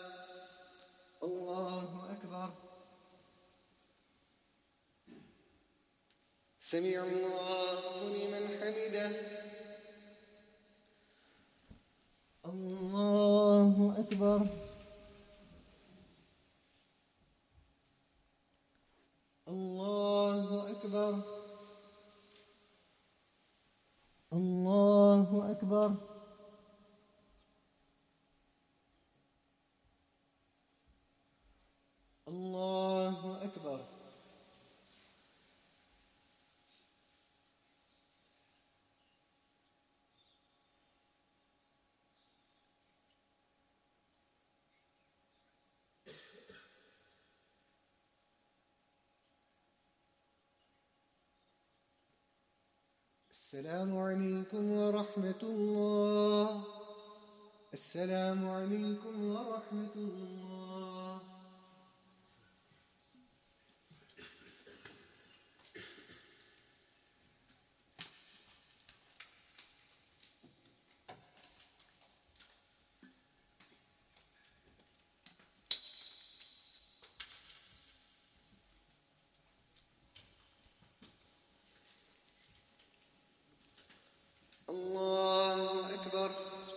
الله أكبر سمع الله لمن حمده الله أكبر الله أكبر الله أكبر الله أكبر السلام عليكم ورحمة الله السلام عليكم ورحمة الله الله أكبر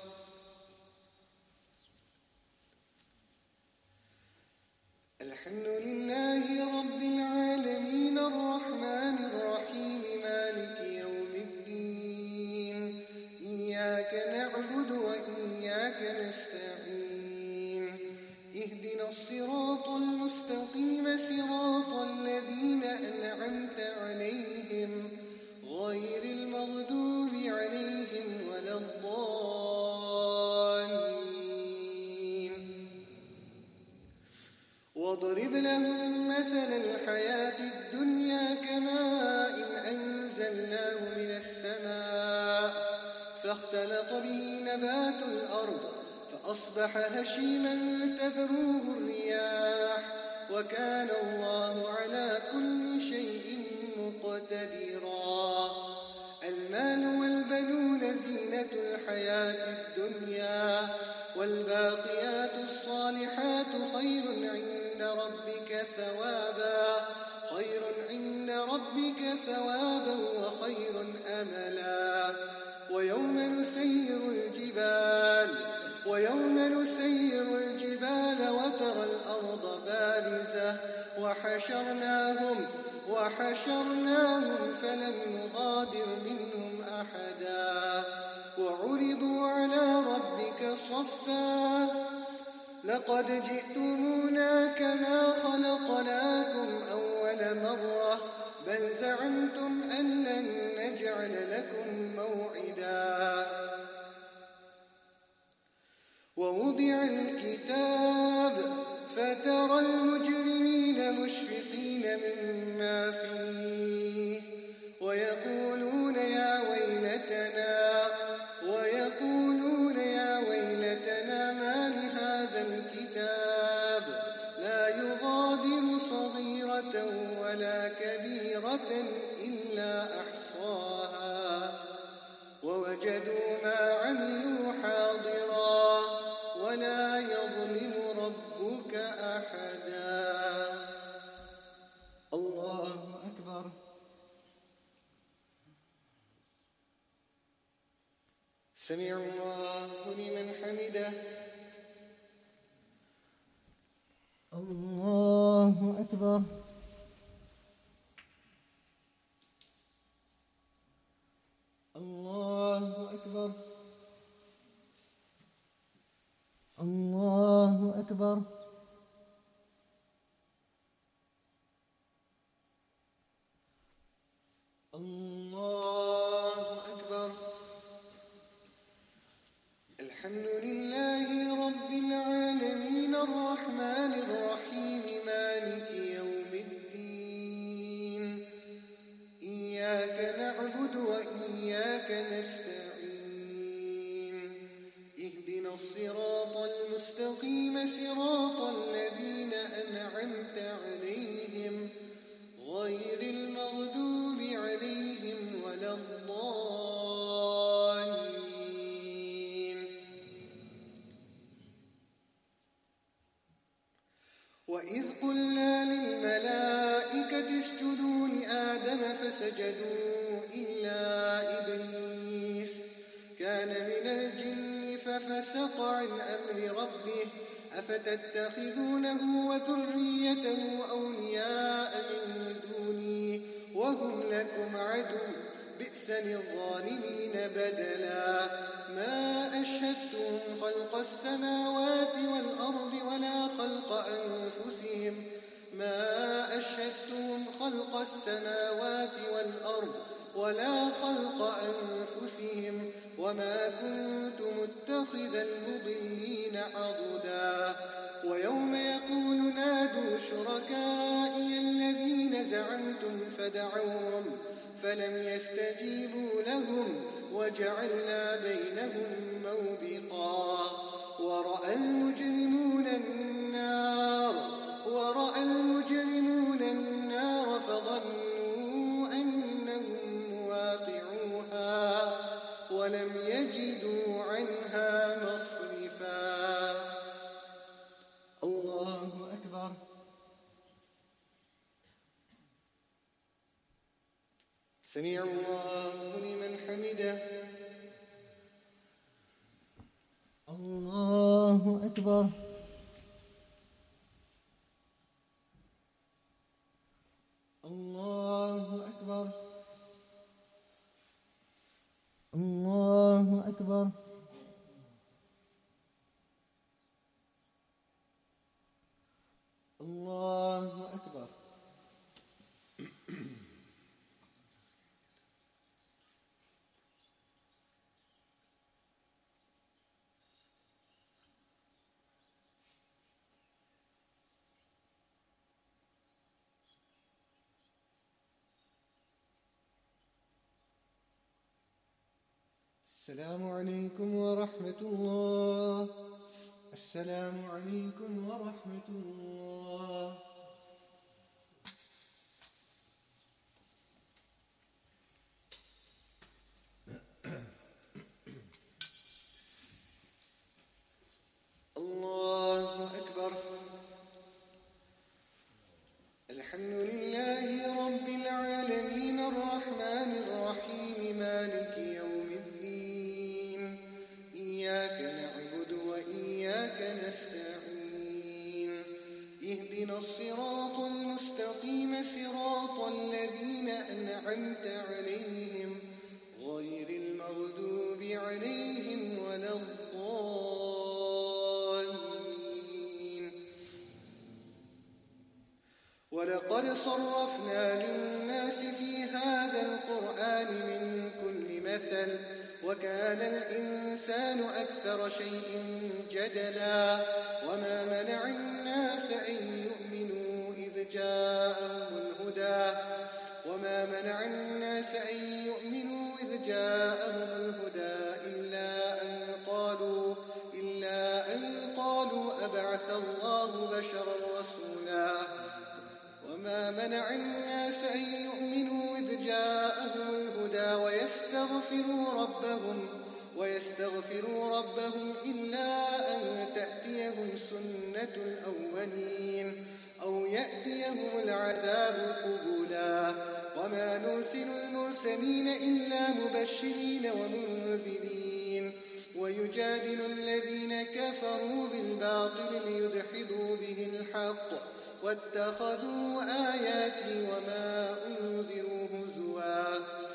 الحمد لله رب العالمين الرحمن الرحيم مالك يوم الدين إياك نعبد وإياك نستعين اهدنا الصراط المستقيم صراط الذين أنعمت عليهم غير المغضوب عليهم ولا الضالين واضرب لهم مثل الحياة الدنيا كماء أنزلناه من السماء فاختلط به نبات الأرض فأصبح هشيما تذروه الرياح وكان الله على كل شيء مقتدرا المال والبنون زينة الحياة الدنيا والباقيات الصالحات خير عند ربك ثوابا خير عند ربك ثوابا وخير أملا ويوم نسير الجبال ويوم نسير الجبال وترى الأرض بارزة وحشرناهم وحشرناهم فلم نغادر منهم أحدا وعرضوا على ربك صفا لقد جئتمونا كما خلقناكم أول مرة بل زعمتم أن لن نجعل لكم موعدا ووضع الكتاب فترى المجرمين مشفقين مما فيه ويقولون يا ويلتنا سمع الله لمن حمده. الله أكبر. الله أكبر. الله أكبر. الله أكبر. الحمد لله رب العالمين الرحمن الرحيم مالك يوم الدين. إياك نعبد وإياك نستعين. اهدنا الصراط المستقيم صراط الذين أنعمت عليهم غير المغضوب عليهم ولا الضالين. وإذ قلنا للملائكة اسجدوا لآدم فسجدوا إلا إبليس كان من الجن ففسق عن أمر ربه أفتتخذونه وذريته أولياء من دوني وهم لكم عدو بئس للظالمين بدلا. ما أشهدتهم خلق السماوات والأرض ولا خلق أنفسهم ما أشهدتهم خلق السماوات والأرض ولا خلق أنفسهم وما كنت متخذ المضلين عضدا. ويوم يقول نادوا شركائي الذين زعمتم فدعوهم فلم يستجيبوا لهم وجعلنا بينهم موبقا. ورأى المجرمون النار ورأى المجرمون النار فظنوا أنهم مواقعوها ولم يجدوا عنها مصرفا. الله أكبر. سمع الله لمن حمده. الله أكبر. الله أكبر. الله أكبر. الله أكبر. السلام عليكم ورحمة الله. السلام عليكم ورحمة الله. الله أكبر. الحمد لله رب العالمين الرحمن الرحيم مالك يوم الدين. إياك نعبد وإياك نستعين. اهدنا الصراط المستقيم صراط الذين أنعمت عليهم غير المغضوب عليهم ولا الضالين. ولقد صرفنا للناس في هذا القرآن من كل مثل وكان الإنسان أكثر شيء جدلا. وما منع الناس أن يؤمنوا إذ جاءهم الهدى وما منع الناس أن يؤمنوا إذ جاءهم الهدى إلا أن قالوا إلا أن قالوا أبعث الله بشرا رسولا. وما منع الناس أن يؤمنوا إذ جاءهم الهدى ويستغفروا ربهم ويستغفروا ربهم إلا أن تأتيهم سنة الأولين أو يأتيهم العذاب قبلا. وما نرسل المرسلين إلا مبشرين ومنذرين ويجادل الذين كفروا بالباطل ليدحضوا به الحق واتخذوا آياتي وما أنذروا هزوا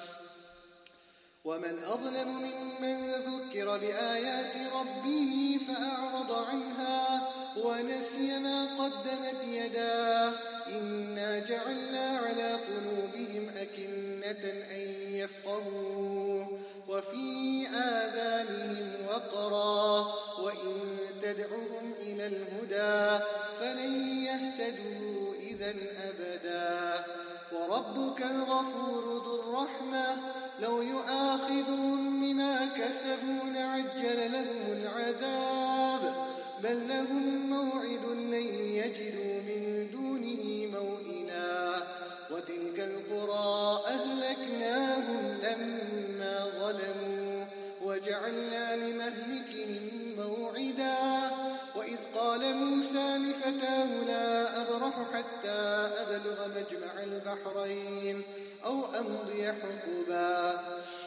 ومن أظلم ممن ذكر بآيات ربه فأعرض عنها ونسي ما قدمت يداه إنا جعلنا على قلوبهم أكنة أن يفقهوه وفي آذانهم وقرا وإن تدعهم إلى الهدى فلن يهتدوا إذا أبدا وربك الغفور ذو الرحمة لو يؤاخذهم بما كسبوا لعجل لهم العذاب بل لهم موعد لن يجدوا من دونه موئلا وتلك القرى أهلكناهم لما ظلموا وجعلنا لمهلكهم موعدا وإذ قال موسى لفتاه لا أبرح حتى أبلغ مجمع البحرين أو أمضي حقبا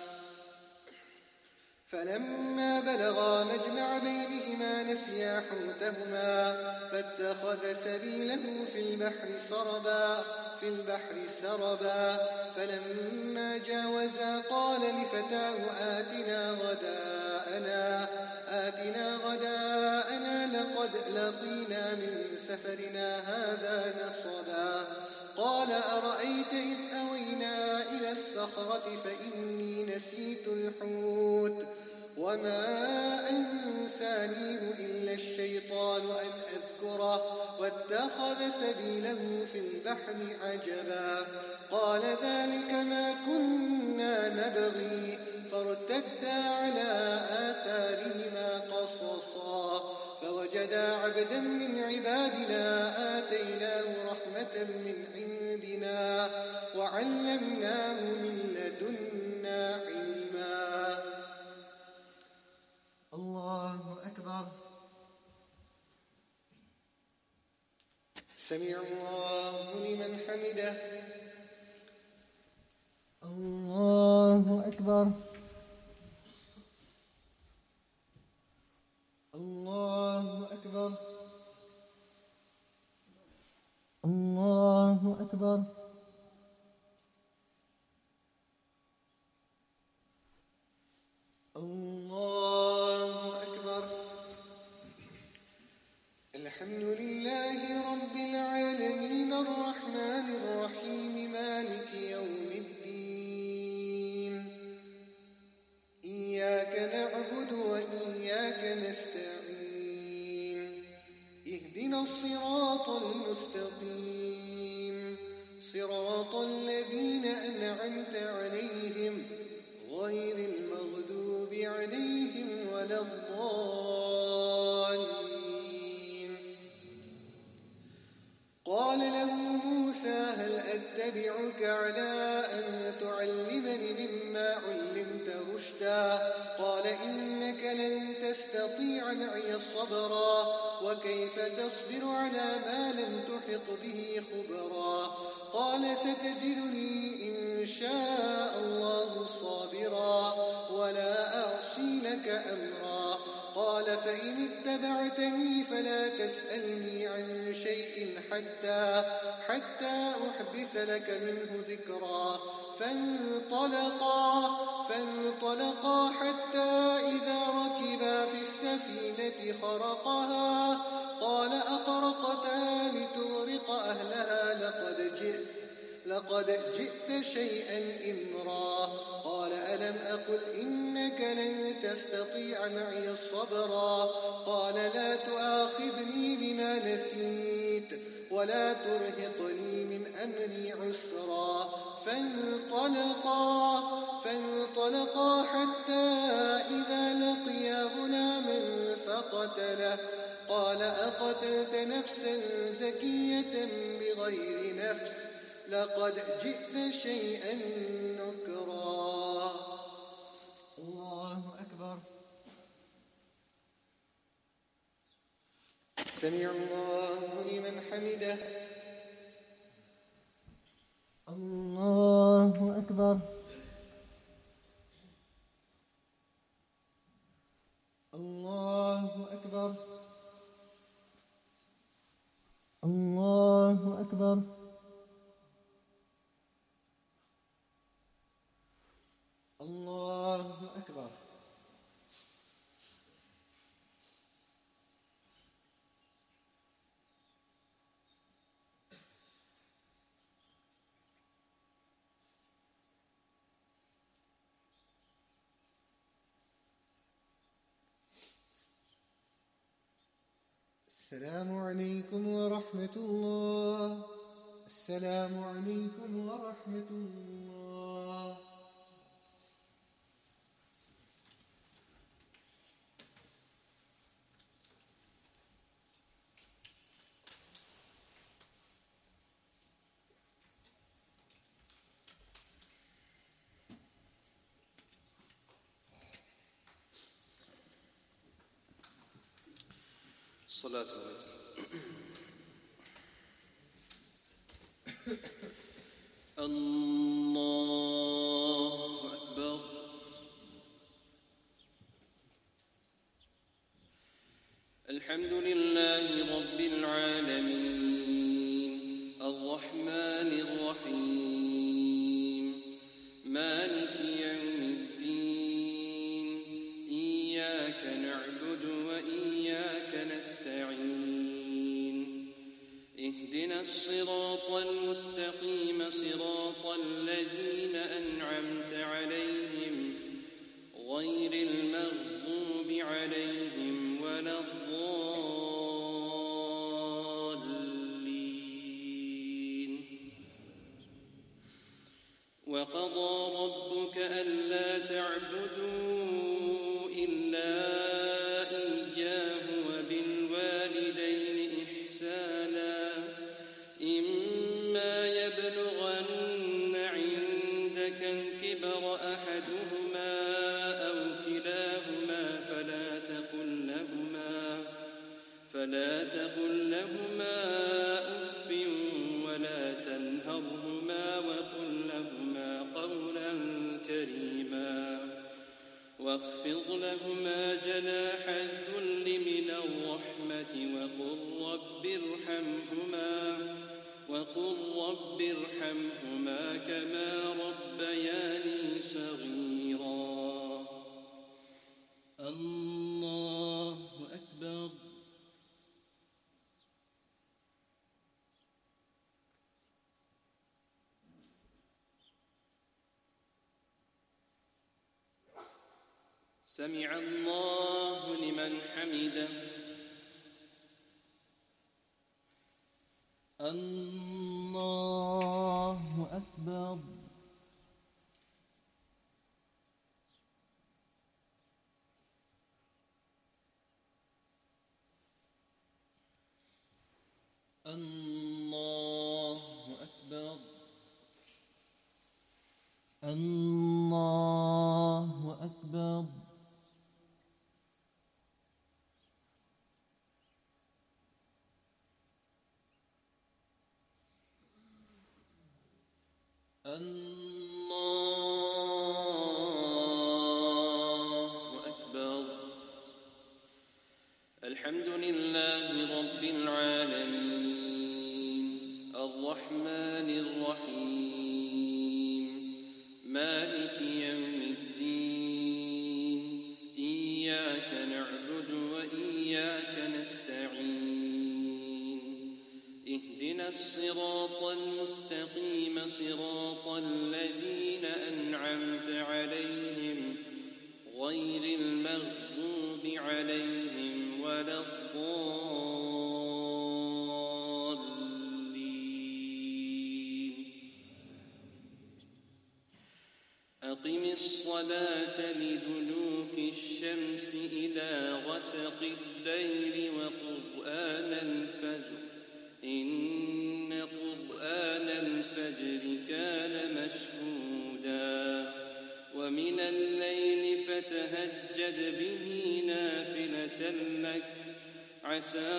فلما بلغا مجمع بينهما نسيا حوتهما فاتخذ سبيله في البحر سربا في البحر سربا فلما جاوزا قال لفتاه آتنا غداءنا آتنا غداءنا لقد لقينا من سفرنا هذا نصبا قال أرأيت إذ أوينا إلى الصخرة فإني نسيت الحوت وما أنسانيه إلا الشيطان أن أذكره واتخذ سبيله في البحر عجبا قال ذلك ما كنا نبغي فارتدا على آثارهما قصصا فوجدا عبدا من عبادنا آتيناه رحمة من عندنا وعلمناه من لدنا علما. الله أكبر. سمع الله لمن حمده. الله أكبر. الله أكبر. الله أكبر. الله أكبر. الحمد لله رب العالمين الرحمن الرحيم مالك يوم الدين إياك نعبد وإياك نستعين اهدنا الصراط المستقيم صراط الذين أنعمت عليهم غير المغضوب عليهم ولا الضالين. قال له موسى هل أتبعك على أن تعلمني مما علمت رشدا قال إنك لن تستطيع معي صبرا وكيف تصبر على ما لم تحط به خبرا قال ستجدني إن شاء الله صابرا ولا أعصي لك أمرا قال فإن اتبعتني فلا تسألني عن شيء حتى حتى أحدث لك منه ذكرا فانطلقا فانطلقا حتى إذا ركبا في السفينة خرقها قال أخرقتها لتغرق أهلها لقد جئت لقد جئت شيئا إمرا قال ألم أقل إنك لن تستطيع معي صبرا قال لا تؤاخذني بما نسيت ولا ترهقني من أمري عسرا فانطلقا فانطلقا حتى إذا لقيا غلاما فقتله قال أقتلت نفسا زكية بغير نفس لقد جئت شيئا نكرا. الله أكبر. سمع الله لمن حمده. الله أكبر. السلام عليكم ورحمة الله. السلام عليكم ورحمة الله. الصلاة والسلام. الله أكبر. الحمد لله رب العالمين الرحمن الرحيم مالك يوم الدين إياك نعبد وإياك نستعين اهدنا الصراط المستقيم صراط الذين أنعمت عليهم غير المغضوب عليهم ولا الضالين. وقضى ربك ألا تعبدوا إلا إياه وبالوالدين إحسانا إما يبلغن عندك الكبر أحدهما أو كلاهما فلا تقل لهما فلا تقل لهما أف ولا تنهرهما وقل لهما قولا كريما واخفض لهما جناح الذل من الرحمة وقل رب ارحمهما وقل رب ارحمهما كما ربياني صغيرا. الله أكبر. سمع الله لمن حمده. الله أكبر. الله أكبر. الله أكبر. الله أكبر. الحمد لله رب العالمين الرحمن الرحيم مالك يوم الدين إياك نعبد وإياك نستعين اهدنا الصراط المستقيم صراط الذين أنعمت عليهم غير المغضوب عليهم ولا الضالين. أقم الصلاة لدلوك الشمس إلى غسق الليل وقرآن الفجر إن قرآن الفجر كان مشهودا ومن الليل فتهجد به نافلة لك عسى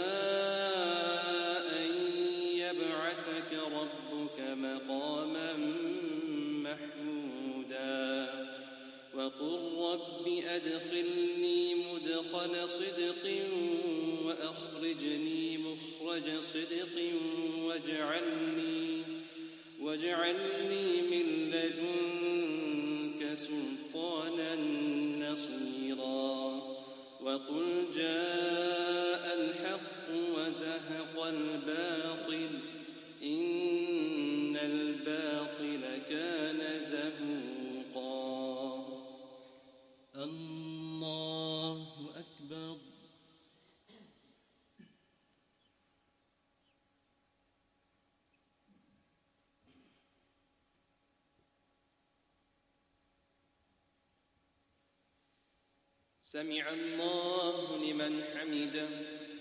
أن يبعثك ربك مقاما محمودا وقل رب أدخلني مدخل صدق وأخرجني مخرج صدق واجعلني واجعلني من لدنك سلطانا نصيرا وقل جاء الحق وزهق الباطل إن الباطل كان زهوقا. الله أكبر. سمع الله لمن حمده.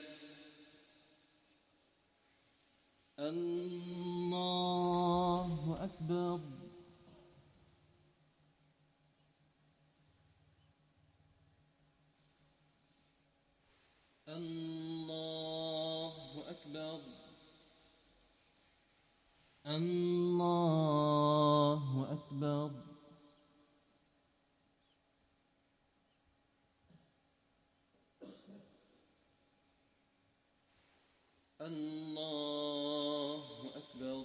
الله أكبر. الله أكبر. الله أكبر. الله أكبر.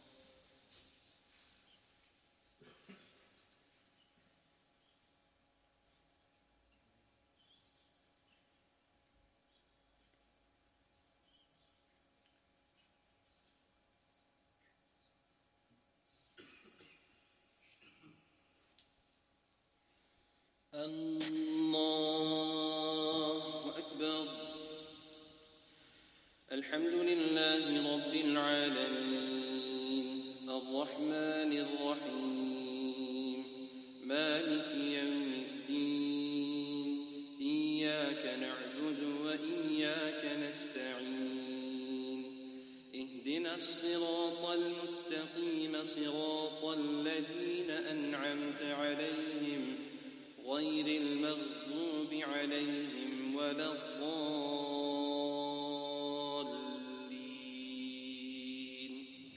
الله أكبر. الحمد لله رب العالمين الرحمن الرحيم مالك يوم الدين إياك نعبد وإياك نستعين اهدنا الصراط المستقيم صراط الذين أنعمت عليهم غير المغضوب عليهم ولا الضالين.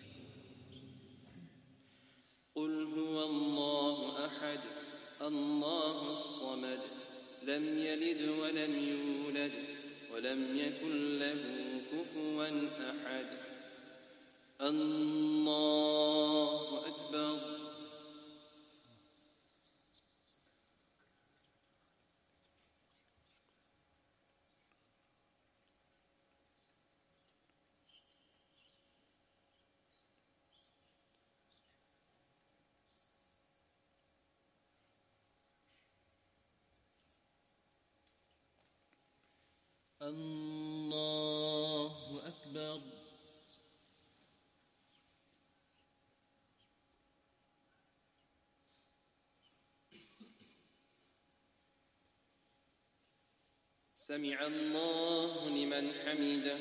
قل هو الله أحد الله الصمد لم يلد ولم يولد ولم يكن له كفوا أحد. الله أكبر. الله أكبر. سمع الله لمن حمده.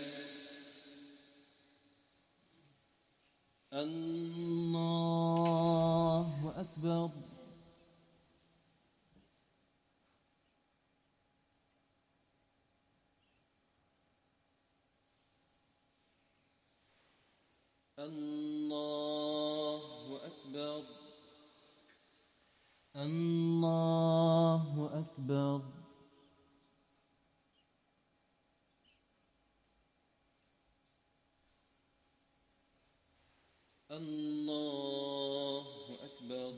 الله أكبر. الله أكبر. الله أكبر. الله أكبر.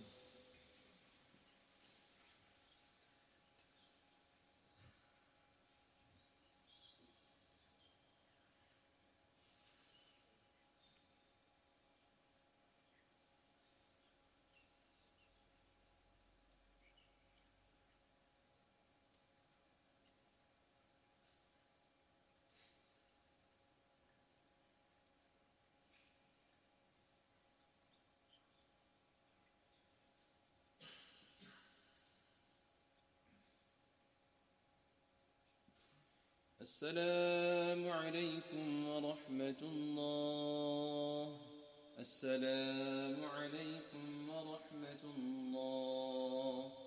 السلام عليكم ورحمة الله. السلام عليكم ورحمة الله.